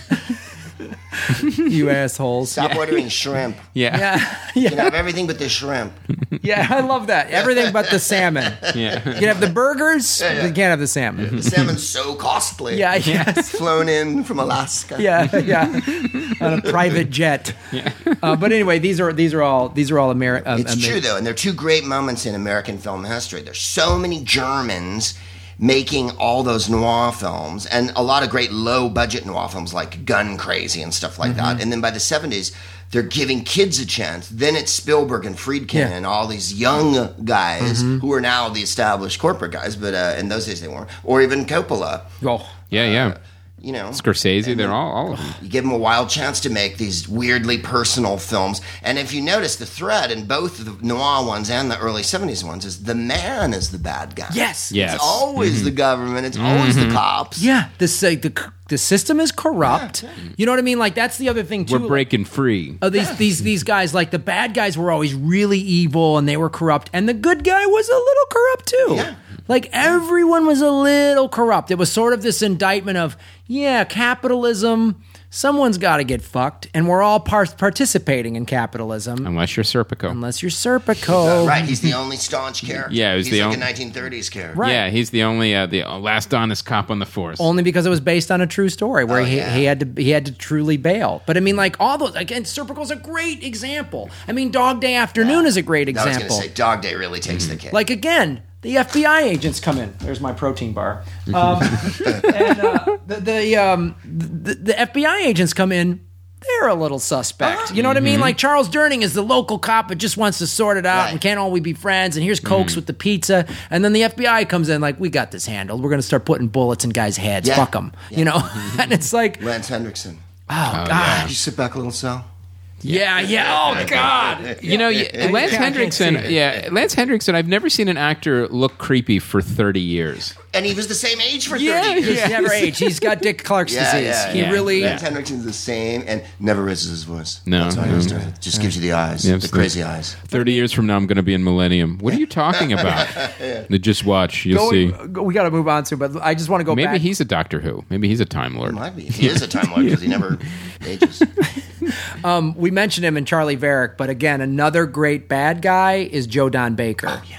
You assholes. Stop ordering shrimp. Yeah. Yeah. You can have everything but the shrimp. Yeah, I love that. Everything but the salmon. Yeah. You can have the burgers, Yeah. but you can't have the salmon. The salmon's so costly. Yeah, yes. Flown in from Alaska. Yeah, on a private jet. Yeah. But anyway, these are all American. It's true, though, and there are 2 great moments in American film history. There's so many Germans making all those noir films, and a lot of great low-budget noir films like Gun Crazy and stuff like that. And then by the 70s, they're giving kids a chance. Then it's Spielberg and Friedkin and all these young guys who are now the established corporate guys, but in those days they weren't. Or even Coppola. Oh, Yeah. You know, Scorsese, they're all of them. you give them a wild chance to make these weirdly personal films. And if you notice, the thread in both the noir ones and the early 70s ones is the man is the bad guy. yes. Yes. It's always the government. It's always the cops. Yeah, the system is corrupt. You know what I mean? Like that's the other thing too. We're breaking free. Oh, these guys, like the bad guys were always really evil and they were corrupt, and the good guy was a little corrupt too. Yeah. Like everyone was a little corrupt. It was sort of this indictment of, capitalism. Someone's got to get fucked, and we're all participating in capitalism. Unless you're Serpico. Unless you're Serpico. Right, he's the only staunch character. Yeah, he's the like only- a 1930s character. Right. Yeah, he's the only the last honest cop on the force. Only because it was based on a true story where Oh, he yeah. he had to truly bail. But I mean, like all those again, Serpico's a great example. I mean, Dog Day Afternoon is a great I was example. going to say, Dog Day really takes the cake. Like again, the FBI agents come in. There's my protein bar. The FBI agents come in. They're a little suspect. You know what I mean? Like Charles Durning is the local cop, but just wants to sort it out Right. and can't always be friends. And here's Cokes with the pizza. And then the FBI comes in like, we got this handled. We're going to start putting bullets in guys' heads. Yeah. Fuck them. You know? And it's like, Lance Hendrickson. oh, gosh. Did you sit back a little cell? Yeah. Oh, God. You know, Lance I can't see Hendrickson. it. Yeah, Lance Hendrickson. I've never seen an actor look creepy for 30 years. And he was the same age for 30 Yeah, years. He's never aged. He's got Dick Clark's disease. He yeah. really... Lance Hendrickson's the same and never raises his voice. No, That's all he no. always does. Just gives you the eyes. Yeah, the absolutely. crazy eyes. 30 years from now, I'm going to be in Millennium. What are you talking about? Just watch. You'll see. We got to move on to, but I just want to go Maybe back. he's a Doctor Who. Maybe he's a Time Lord. Might be. He is a Time Lord because he never ages. We mentioned him in Charlie Varick, but again, another great bad guy is Joe Don Baker. Oh, yeah.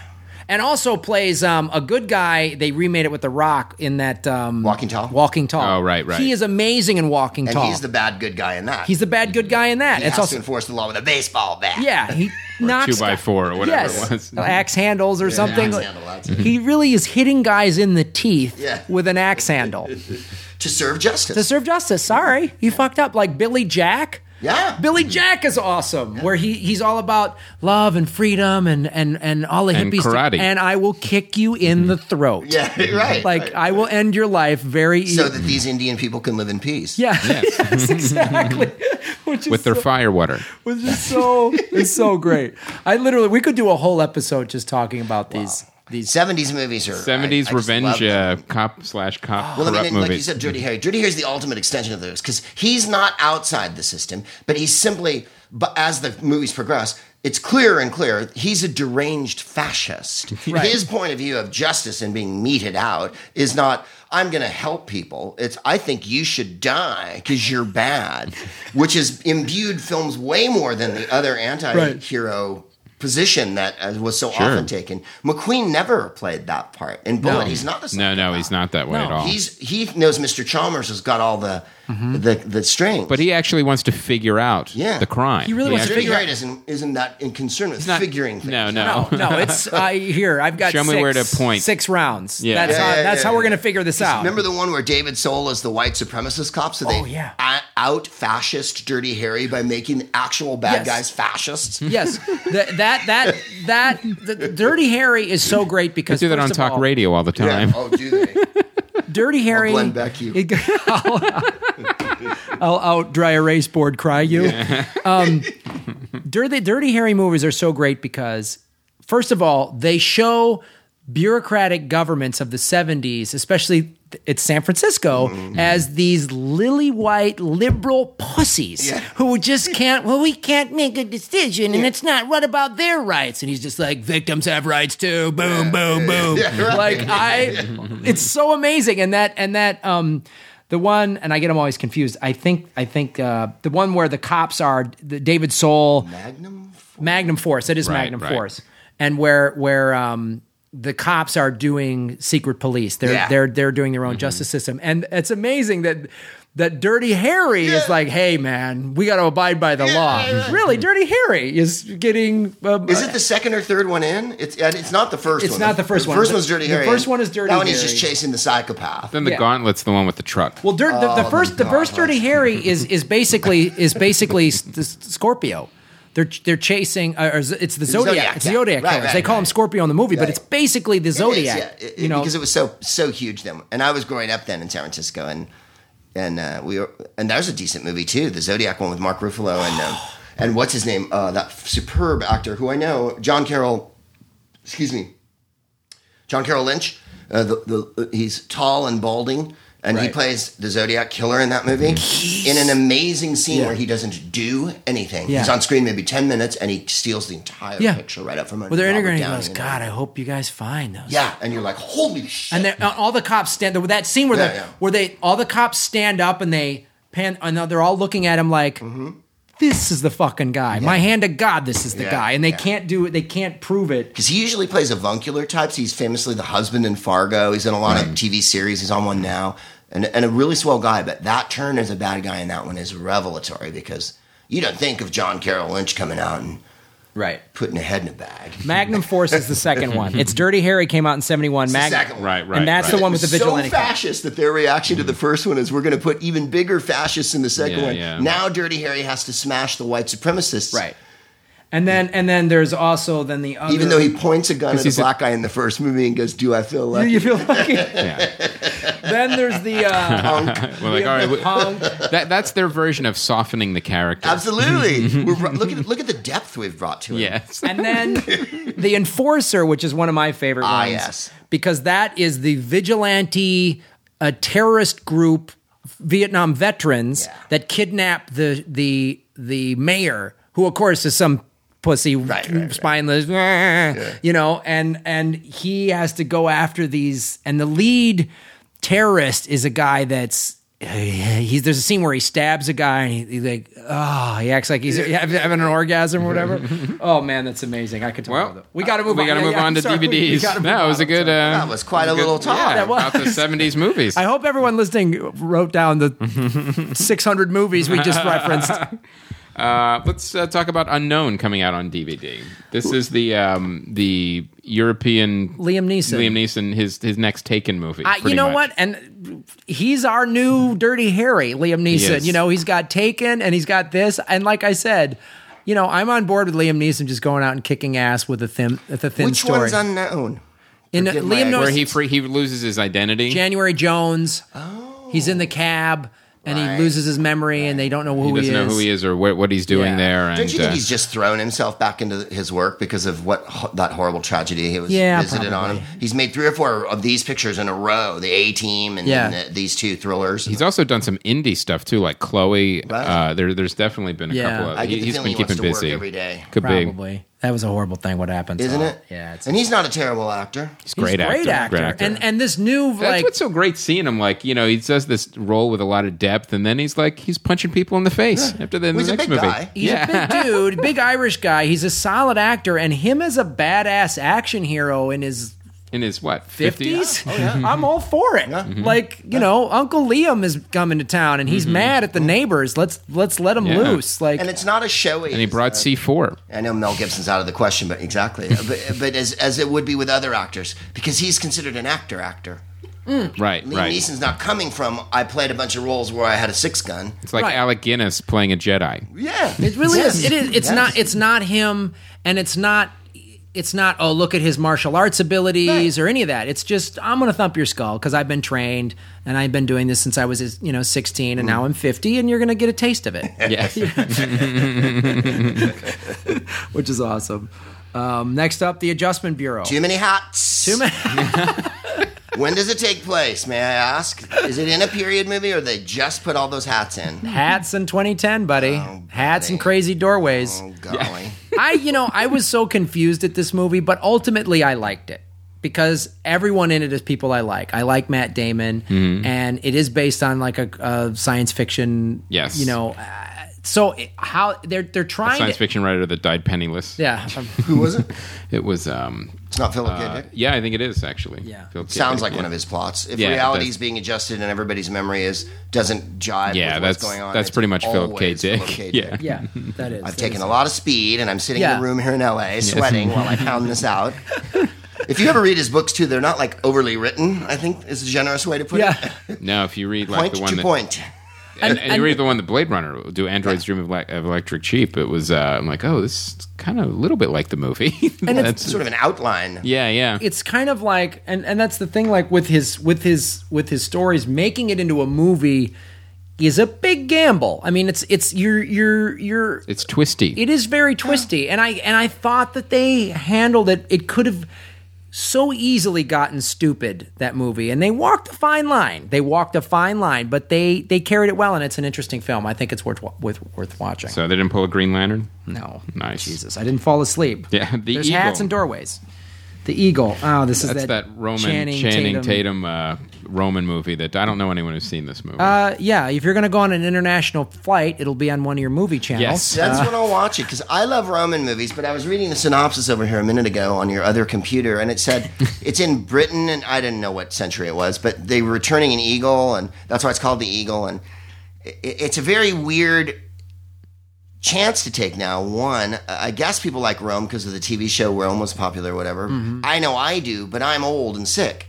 and also plays a good guy. They remade it with The Rock in that Walking Tall? Walking Tall. Oh, right. He is amazing in Walking And Tall. he's the bad good guy in that. He's the bad good guy in that. he It's has also to enforce the law with a baseball bat. yeah, he knocks 2x4 or whatever yes, it was. axe handles or something. axe handle, that's it. He really is hitting guys in the teeth Yeah. with an axe handle To serve justice. to serve justice. Sorry, you fucked up. Like Billy Jack. Yeah. Billy Jack is awesome. Where he's all about love and freedom and all the And hippies. karate. And I will kick you in the throat. Yeah, right. Like right. I will end your life very So that these Indian people can live in peace. yeah. Yes, exactly. Which is With their fire water. which is it's so great. We could do a whole episode just talking about these 70s movies are 70s I just revenge love them. cop/cop Well, I corrupt mean, like you movies. said, Dirty Harry. Dirty Harry's the ultimate extension of those because he's not outside the system, but he's simply. But as the movies progress, it's clearer and clearer he's a deranged fascist. Right. His point of view of justice and being meted out is not. I'm going to help people. It's I think you should die because you're bad, which has imbued films way more than the other anti-hero. Position that was so often taken. McQueen never played that part. In Bullet, he's not the No, he's not that way at all. He knows Mr. Chalmers has got all the strings. But he actually wants to figure out the crime. He really wants to Dirty figure Harry isn't that concerned with figuring things. No. No, it's here. I've got Show me where to point. 6 rounds. Yeah. That's how we're going to figure this out. Remember the one where David Soul is the white supremacist cop? So they out fascist Dirty Harry by making actual bad guys fascists. Yes, the Dirty Harry is so great They because do that on first of talk all, radio all the time. Yeah. Oh, do they? Dirty Harry. Glenn Beck you. I'll out dry erase board cry you. Dirty Harry movies are so great because, first of all, they show bureaucratic governments of the 70s, especially it's San Francisco, as these lily white liberal pussies who just can't, we can't make a decision and it's not what about their rights? And he's just like, victims have rights too. Boom, boom, boom. Yeah, right. It's so amazing. And that, the one, and I get them always confused. I think the one where the cops are the David Soul, Magnum Force. It is Right, Magnum right. Force, and where the cops are doing secret police. They're doing their own justice system, and it's amazing that Dirty Harry is like, hey man, we got to abide by the law. right. Really, Dirty Harry is getting. Is it the second or third one in? It's not the first one. It's not the first one. The first one's Dirty The Harry. first one is Dirty That one he's Harry. just chasing the psychopath. Then the Yeah. Gauntlet's the one with the truck. Well, the first Dirty Harry is basically Scorpio. They're chasing. It's the Zodiac. It's the Zodiac Right, killers. right, They call him Scorpio in the movie, but Right. it's basically the Zodiac. It is, yeah. Because it was so huge then, and I was growing up then in San Francisco, and that was a decent movie too, the Zodiac one with Mark Ruffalo and what's his name, that superb actor who I know, John Carroll Lynch. He's tall and balding. And he Right. plays the Zodiac killer in that movie in an amazing scene where he doesn't do anything. Yeah. He's on screen maybe 10 minutes and he steals the entire picture right up from under Well, they're Robert integrating. He Downey goes, and God, I hope you guys find those. yeah, and you're like, holy shit. And all the cops stand. That scene where all the cops stand up and they pan. And they're all looking at him like, this is the fucking guy. My hand to God, this is the Yeah, guy. And they yeah. can't do it. They can't prove it. Because he usually plays avuncular types. He's famously the husband in Fargo. He's in a lot of TV series. He's on one now. And a really swell guy. But that turn as a bad guy in that one is revelatory because you don't think of John Carroll Lynch coming out and putting a head in a bag. Magnum Force is the second one. It's Dirty Harry came out in 71. The second one. Right. And that's the one with the vigilante. So fascist that their reaction to the first one is we're going to put even bigger fascists in the second one. Yeah. Now Dirty Harry has to smash the white supremacists. Right. And then there's also the other. Even though he points a gun at a he's a- black guy in the first movie and goes, "Do I feel lucky?" you feel lucky. Yeah. Then there's the Well, like, all right, punk. that's their version of softening the character. Absolutely. Look at the depth we've brought to it. Yes. And then the Enforcer, which is one of my favorite ones. Yes. Because that is the vigilante terrorist group, Vietnam veterans that kidnap the mayor, who of course is some pussy, spineless, you know, and he has to go after these, and the lead terrorist is a guy that's there's a scene where he stabs a guy and he acts like he's having an orgasm or whatever. Oh man, that's amazing. I could talk about that. We got to move on. We got to move on to DVDs. That was a good. That was quite a little talk. Yeah, That was. about the 70s movies. I hope everyone listening wrote down the 600 movies we just referenced. Let's talk about Unknown coming out on DVD. This is the European Liam Neeson. His next Taken movie. You know what? And he's our new Dirty Harry, Liam Neeson. is. You know, he's got Taken and he's got this. And like I said, you know, I'm on board with Liam Neeson just going out and kicking ass with a thin Which story. one's Unknown? In Forgive my Liam ignorance. where he loses his identity. January Jones. Oh. He's in the cab and Right. he loses his memory and they don't know who He doesn't know who he is or what he's doing Yeah. there. And, Don't you think he's just thrown himself back into his work because of that horrible tragedy he was Yeah, visited on probably. him? He's made 3 or 4 of these pictures in a row, the A-Team and then these 2 thrillers. He's also done some indie stuff too, like Chloe. Right. There's definitely been a Yeah. couple of. I get the He's feeling been he wants keeping to work busy every day. Could be. Probably. That was a horrible thing what happened. Isn't so, it? Yeah. It's And he's not a terrible actor. He's a great great actor. Great actor. And this new That's what's so great seeing him. Like, you know, he does this role with a lot of depth, and then he's punching people in the face after the He's a next big movie. guy. He's a big dude, big Irish guy. He's a solid actor, and him as a badass action hero in his In his what 50s? I'm all for it. Like, you know, Uncle Liam is coming to town, and he's mad at the neighbors. Let's let him Yeah. loose. Like, And it's not as showy. And he brought C4. I know Mel Gibson's out of the question, but exactly. but as it would be with other actors, because he's considered an actor. Right, Liam right. Neeson's not coming from, I played a bunch of roles where I had a 6-gun. It's like Right. Alec Guinness playing a Jedi. Yeah. it really Yes. is. It is. It's Yes. not. It's not him, and it's not. Oh, look at his martial arts abilities or any of that. It's just I'm going to thump your skull because I've been trained and I've been doing this since I was 16 and now I'm 50 and you're going to get a taste of it. Yes. Which is awesome. Next up, the Adjustment Bureau. Too many hats. Too many. When does it take place, may I ask? Is it in a period movie or they just put all those hats in? Hats in 2010, buddy. Hats and crazy doorways. Oh, golly. I was so confused at this movie, but ultimately I liked it because everyone in it is people I like. I like Matt Damon, and it is based on like a science fiction. Yes. You know, so how they're trying Science to. fiction writer that died penniless. Yeah. Who was it? It was. It's not Philip K. Dick? Yeah, I think it is actually. Yeah. Philip K. Sounds Dick, like yeah. one of his plots. If Yeah, it reality does. is being adjusted and everybody's memory doesn't jive Yeah, with what's that's going on, that's it's pretty much Philip K. always Dick. Philip K. Yeah. Dick. Yeah, that is. I've taken a lot of speed, and I'm sitting in Yeah. a room here in LA, sweating while I pound this out. If you ever read his books too, they're not like overly written, I think is a generous way to put Yeah. it. No, if you read like Point the one to that point. and And- you read the one that Blade Runner do Android's Dream of Electric Sheep. It was I'm like, oh, this is kind of a little bit like the movie. And it's Sort of an outline. yeah. It's kind of like, and that's the thing. Like with his stories, making it into a movie is a big gamble. I mean, you're It's twisty. It is very twisty, and I thought that they handled it. It could have so easily gotten stupid, that movie, and they walked a fine line. But they carried it well, and it's an interesting film. I think it's worth watching. So they didn't pull a Green Lantern. No, Nice. Jesus, I didn't fall asleep. Yeah, the There's Eagle. hats and doorways. The Eagle. Oh, this is That's that Roman Channing Tatum Roman movie that I don't know anyone who's seen this movie. Yeah, if you're going to go on an international flight, it'll be on one of your movie channels. Yes. That's when I'll watch it, because I love Roman movies, but I was reading the synopsis over here a minute ago on your other computer, and it said it's in Britain, and I didn't know what century it was, but they were returning an eagle, and that's why it's called the Eagle, and it's a very weird chance to take now. One, I guess people like Rome because of the TV show Rome was popular or whatever. I know I do, but I'm old and sick.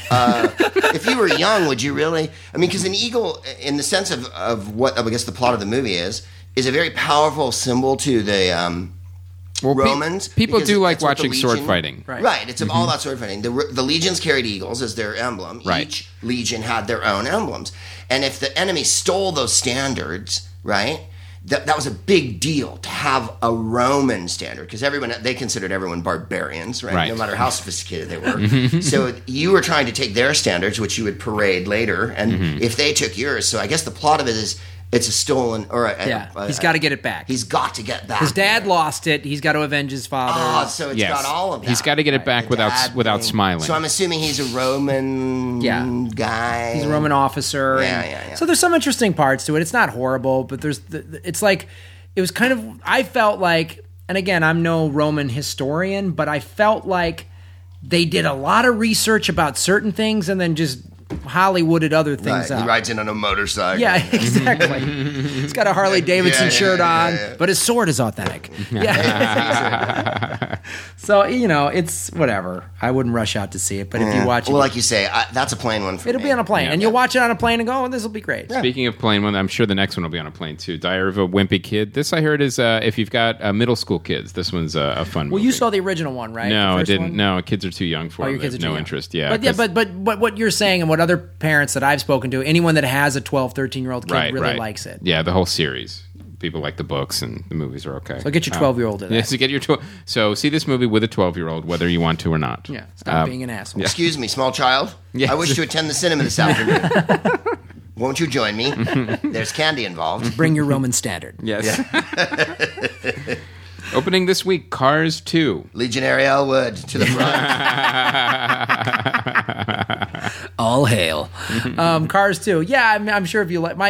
If you were young, would you really? I mean, because an eagle, in the sense of what I guess the plot of the movie is a very powerful symbol to the Romans. people because do like that's what the watching sword Legion- fighting. Right. It's all about sword fighting. The legions carried eagles as their emblem. Right. Each legion had their own emblems. And if the enemy stole those standards, right, that was a big deal to have a Roman standard, because they considered everyone barbarians, right? Right. No matter how sophisticated they were. So you were trying to take their standards, which you would parade later, and if they took yours. So I guess the plot of it is it's a stolen or he's got to get it back. He's got to get back. His dad lost it. He's got to avenge his father. Oh, so it's Yes. got all of that. He's got to get it back The dad without thing. smiling. So I'm assuming he's a Roman guy. He's a Roman officer. Yeah. So there's some interesting parts to it. It's not horrible, but it's like, it was kind of, I felt like, and again, I'm no Roman historian, but I felt like they did a lot of research about certain things and then just Hollywooded other things Right. up. He rides in on a motorcycle. Yeah, exactly. He's got a Harley Davidson shirt on, but his sword is authentic. Yeah. So, it's whatever. I wouldn't rush out to see it, but if you watch it, Well, like you say, that's a plain one for it'll me. be on a plane. And you'll watch it on a plane and go, oh, this will be great. Speaking of plane one, I'm sure the next one will be on a plane too. Diary of a Wimpy Kid. This I heard is if you've got middle school kids, this one's a fun movie. Well, you saw the original one, right? No, The I first didn't. one? No, kids are too young for it. Your They kids have are too no young. interest. Yeah, But 'cause- what you're saying and what other parents that I've spoken to, anyone that has a 12, 13-year-old kid really likes it. Yeah, the whole series. People like the books and the movies are okay. So get your 12-year-old in Yeah, that. so get your So see this movie with a 12-year-old, whether you want to or not. Yeah, stop being an asshole. Excuse me, small child. Yes. I wish to attend the cinema this afternoon. Won't you join me? There's candy involved. Bring your Roman standard. Yes. Opening this week, Cars 2. Legionary Elwood to the front. All hail. Cars 2. Yeah, I'm sure if you like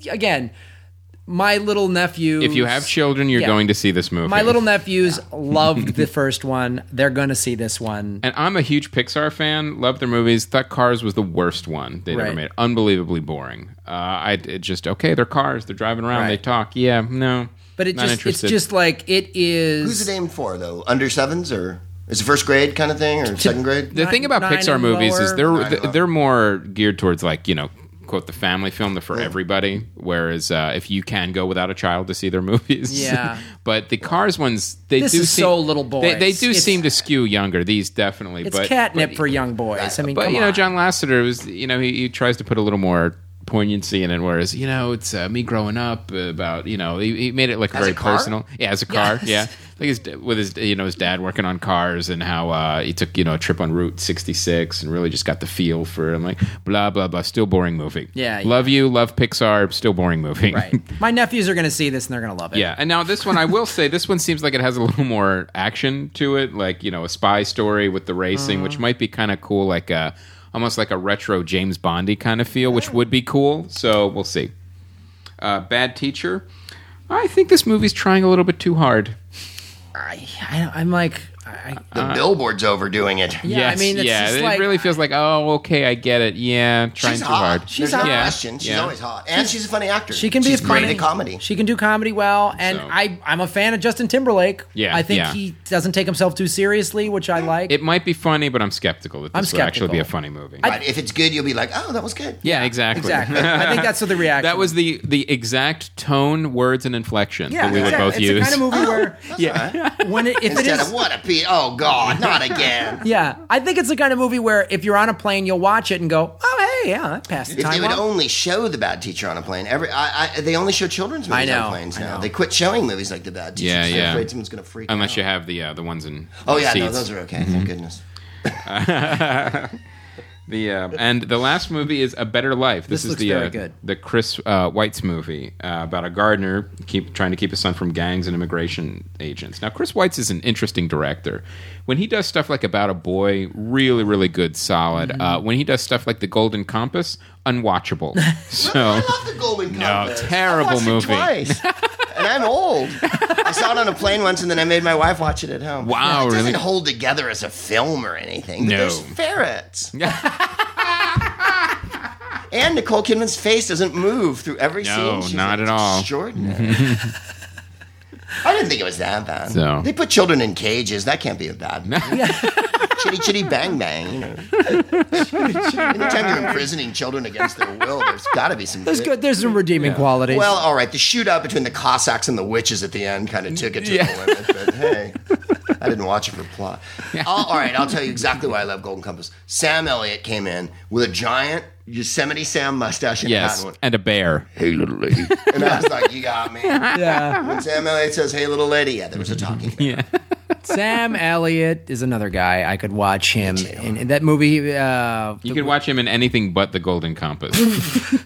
my little nephews. If you have children, you're going to see this movie. My little nephews loved the first one. They're going to see this one. And I'm a huge Pixar fan. Love their movies. Thought Cars was the worst one they'd ever Right. made. Unbelievably boring. They're cars. They're driving around. Right. They talk. Yeah, no. But not it's interested. just like it is. Who's it aimed for, though? Under sevens, or is it first grade kind of thing, or second grade? The thing about 9 Pixar and movies is Nine and they're more geared towards quote the family film, they're for everybody. Whereas if you can go without a child to see their movies, Yeah. But the Cars ones, This is so little boys. They do It's- seem to skew younger. These definitely, It's but catnip for young boys. I mean, But come on. John Lasseter was he tries to put a little more poignancy in it, whereas it's me growing up about he made it like As very a car? personal. Yeah, as a car. Yes. Yeah, like his dad working on cars and how he took a trip on Route 66 and really just got the feel for it. I'm like blah blah blah. Still boring movie. Yeah. Love Pixar. Still boring movie. Right. My nephews are going to see this and they're going to love it. Yeah, and now this one, I will say, this one seems like it has a little more action to it, like a spy story with the racing, which might be kind of cool, like almost like a retro James Bondy kind of feel, which would be cool. So we'll see. Bad Teacher. I think this movie's trying a little bit too hard. I'm like, The billboard's overdoing it. Yeah, Yes, I mean, it's just it like- really feels like, oh, okay, I get it. Yeah, trying She's too hot. hard. There's hot. no Yeah. question. She's Yeah. always hot. And she's a funny actor. she can be she's funny. great at comedy. She can do comedy well, and So- I'm a fan of Justin Timberlake. Yeah, I think yeah. he doesn't take himself too seriously, which I like. It might be funny, but I'm skeptical that I'm this will actually be a skeptical. funny movie. Right. If it's good, you'll be like, oh, that was good. yeah, exactly. Exactly. I think that's what the reaction. That was the exact tone, words, and inflection that we would exactly. both it's use. the kind of movie where when if it Instead is of what a piece. Oh, God, not again. yeah, I think it's the kind of movie where if you're on a plane, you'll watch it and go, oh hey, yeah, that passed the If they time. would well. only show The Bad Teacher on a plane, they only show children's movies I know, on planes I now. know. They quit showing movies like The Bad Teacher. Yeah, because they're yeah. afraid someone's going to freak Unless out. you have the ones in Oh, yeah, seats. no, those are okay. Thank goodness. And the last movie is A Better Life. This is looks the very good. the Chris Weitz movie about a gardener trying to keep his son from gangs and immigration agents. Now, Chris Weitz is an interesting director. When he does stuff like About a Boy, really, really good, solid. Mm-hmm. When he does stuff like The Golden Compass, unwatchable. So, I love The Golden Compass. terrible I watched movie. It twice. And I'm old. I saw it on a plane once, and then I made my wife watch it at home. Wow, it doesn't really? hold together as a film or anything. But No. there's ferrets. And Nicole Kidman's face doesn't move through every No, scene. She's not at all. Extraordinary. I didn't think it was that bad. So. They put children in cages. That can't be a bad movie. Chitty chitty bang bang. You know. Anytime you're imprisoning children against their will, there's got to be some. There's good. There's some redeeming qualities. Well, all right. The shootout between the Cossacks and the witches at the end kind of took it to the limit. But hey, I didn't watch it for plot. All right, I'll tell you exactly why I love Golden Compass. Sam Elliott came in with a giant Yosemite Sam mustache and a hat yes, and went, and a bear. "Hey, little lady," and I was like, "You got me." yeah. When Sam Elliott says, "Hey, little lady," yeah, there was a talking. Bear. Sam Elliott is another guy I could watch him in that movie. You could watch him in anything but The Golden Compass.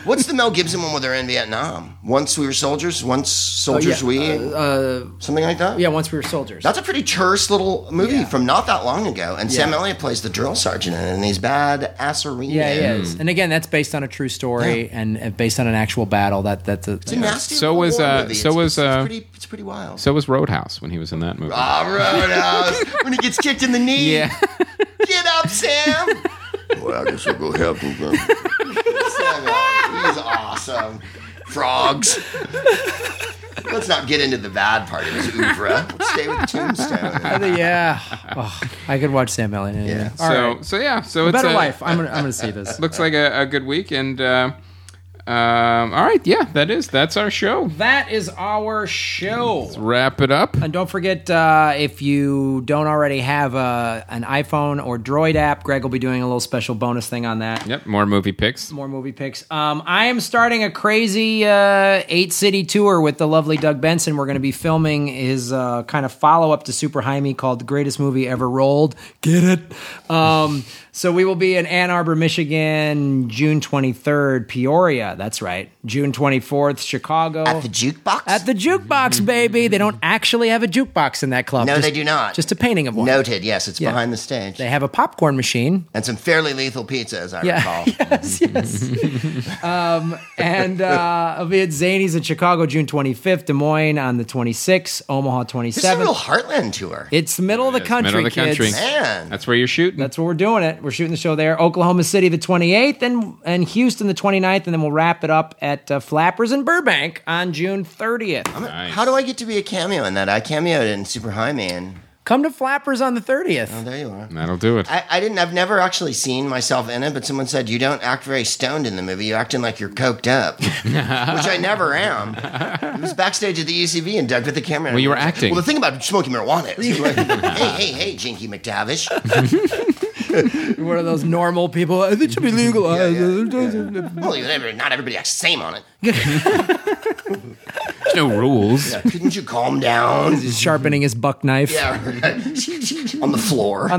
What's the Mel Gibson one where they're in Vietnam? Once we were soldiers, once soldiers we... something like that? Yeah, Once We Were Soldiers. That's a pretty terse little movie from not that long ago. And Sam Elliott plays the drill sergeant in it, and he's bad-assery. Yeah, he is. And again, that's based on a true story and based on an actual battle. That's It's a nasty So little was, war movie. it's It's pretty wild. So was Roadhouse when he was in that movie. Roadhouse. When he gets kicked in the knee. Yeah. Get up, Sam. Well, I guess I'll go help him. Sam Elliott, he's awesome. Frogs. Let's not get into the bad part of his oeuvre. Let's stay with Tombstone. I could watch Sam Elliott. Yeah. So it's Better a Life. I'm gonna see this. Looks like a good week, and all right, that's our show. That is our show. Wrap it up. And don't forget, if you don't already have an iPhone or Droid app, Greg will be doing a little special bonus thing on that. Yep, more movie picks. More movie picks. I am starting a crazy 8-city tour with the lovely Doug Benson. We're going to be filming his kind of follow-up to Super Jaime called The Greatest Movie Ever Rolled. Get it? So we will be in Ann Arbor, Michigan, June 23rd, Peoria. That's right. June 24th, Chicago. At the jukebox? At the jukebox, baby. They don't actually have a jukebox in that club. No, they do not. Just a painting of one. Noted, yes. It's behind the stage. They have a popcorn machine. And some fairly lethal pizza, as I recall. Yes. And I'll be at Zany's in Chicago, June 25th, Des Moines on the 26th, Omaha 27th. This is a real Heartland tour. It's the middle of the country, middle of the country. kids. Man. That's where you're shooting. That's where we're doing it. We're shooting the show there. Oklahoma City the 28th and Houston the 29th, and then we'll wrap it up at Flappers in Burbank on June 30th. Nice. How do I get to be a cameo in that? I cameoed in Super Jaime, and Come to Flappers on the 30th. oh, there you are. That'll do it. I've never actually seen myself in it, but someone said, you don't act very stoned in the movie. You're acting like you're coked up, which I never am. It was backstage at the UCB, and Doug put the camera. Well, you were acting. Well, the thing about smoking marijuana is, like, hey, Jinky McTavish. One of those normal people. It should be legalized. Well, not everybody acts the same on it. There's no rules. Yeah, couldn't you calm down? He's sharpening his buck knife. Yeah, right. On the floor.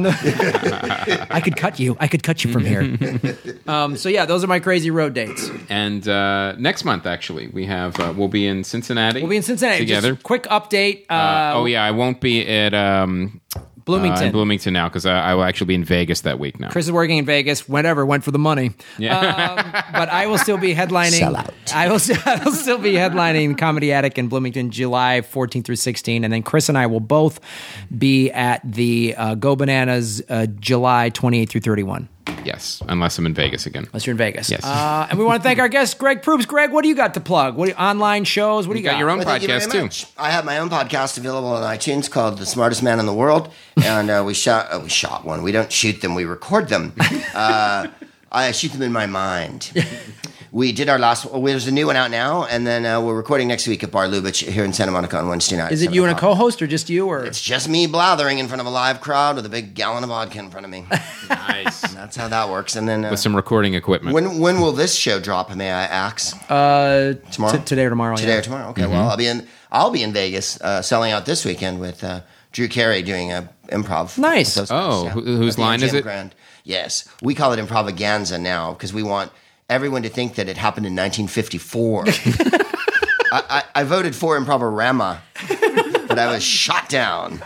I could cut you. I could cut you from here. So yeah, those are my crazy road dates. And next month, actually, we have we'll be in Cincinnati. We'll be in Cincinnati. together. Just quick update. I won't be at Bloomington. in Bloomington now because I will actually be in Vegas that week now. Chris is working in Vegas. Whatever, went for the money. Yeah. But I will still be headlining. Sell out. I will still be headlining Comedy Attic in Bloomington, July 14th through 16th, and then Chris and I will both be at the Go Bananas July 28th through 31. Yes, unless I'm in Vegas again. Unless you're in Vegas. Yes. And we want to thank our guest, Greg Proops. Greg, what do you got to plug? What online shows? What do you got? Your own Well, thank you podcast very too. much. I have my own podcast available on iTunes called The Smartest Man in the World, and we shot one. We don't shoot them; we record them. I shoot them in my mind. We did our last. There's a new one out now, and then we're recording next week at Bar Lubitsch here in Santa Monica on Wednesday night. Is it you and a co-host, or just you? Or It's just me blathering in front of a live crowd with a big gallon of vodka in front of me. Nice. That's how that works. And then With some recording equipment. when will this show drop? May I ask? tomorrow? Today or tomorrow? Today yeah. or tomorrow? Okay. Well, I'll be in Vegas selling out this weekend with Drew Carey doing a improv. Nice. with those guys, Oh, yeah. whose At the line is MGM it? Grand. Yes, we call it improvaganza now because we want everyone to think that it happened in 1954. I voted for Improvarama, but I was shot down.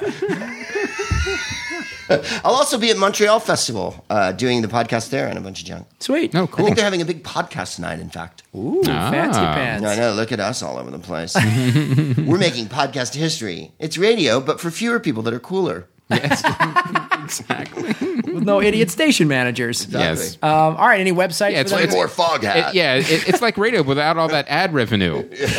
I'll also be at Montreal Festival doing the podcast there and a bunch of junk. Sweet. Oh, I cool. think they're having a big podcast tonight, in fact. Ooh, fancy pants. I know, look at us all over the place. We're making podcast history. It's radio, but for fewer people that are cooler. Exactly. With no idiot station managers. Yes. All right. Any websites? Yeah, it's for like- them? More fog hat. It's like radio without all that ad revenue.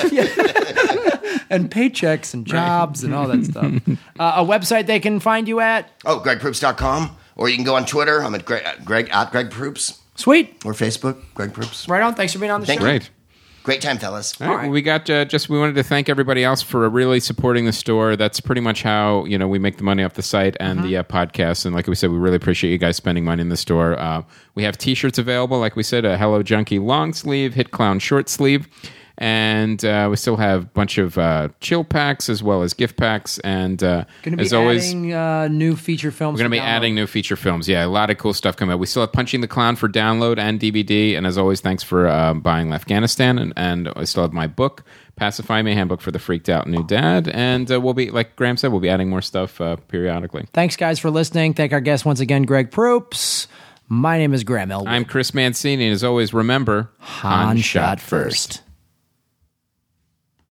and paychecks and jobs and all that stuff. A website they can find you at? Oh, GregProops.com. Or you can go on Twitter. I'm at Greg Proops. Sweet. Or Facebook, Greg Proops. Right on. Thanks for being on the Thank show. you. Great. Great time, fellas. All right. Well, we got we wanted to thank everybody else for really supporting the store. That's pretty much how we make the money off the site and the podcast. And like we said, we really appreciate you guys spending money in the store. We have T-shirts available, like we said, a Hello Junkie long sleeve, Hit Clown short sleeve. And we still have a bunch of chill packs as well as gift packs. And Going to be as always, adding new feature films. we're going to be for download. adding new feature films. Yeah, a lot of cool stuff coming out. We still have Punching the Clown for download and DVD. And as always, thanks for buying Afghanistan. And I still have my book, Pacify Me, Handbook for the Freaked Out New Dad. And we'll be, like Graham said, we'll be adding more stuff periodically. Thanks, guys, for listening. Thank our guest once again, Greg Proops. My name is Graham Elwood. I'm Chris Mancini. And as always, remember, Han shot first.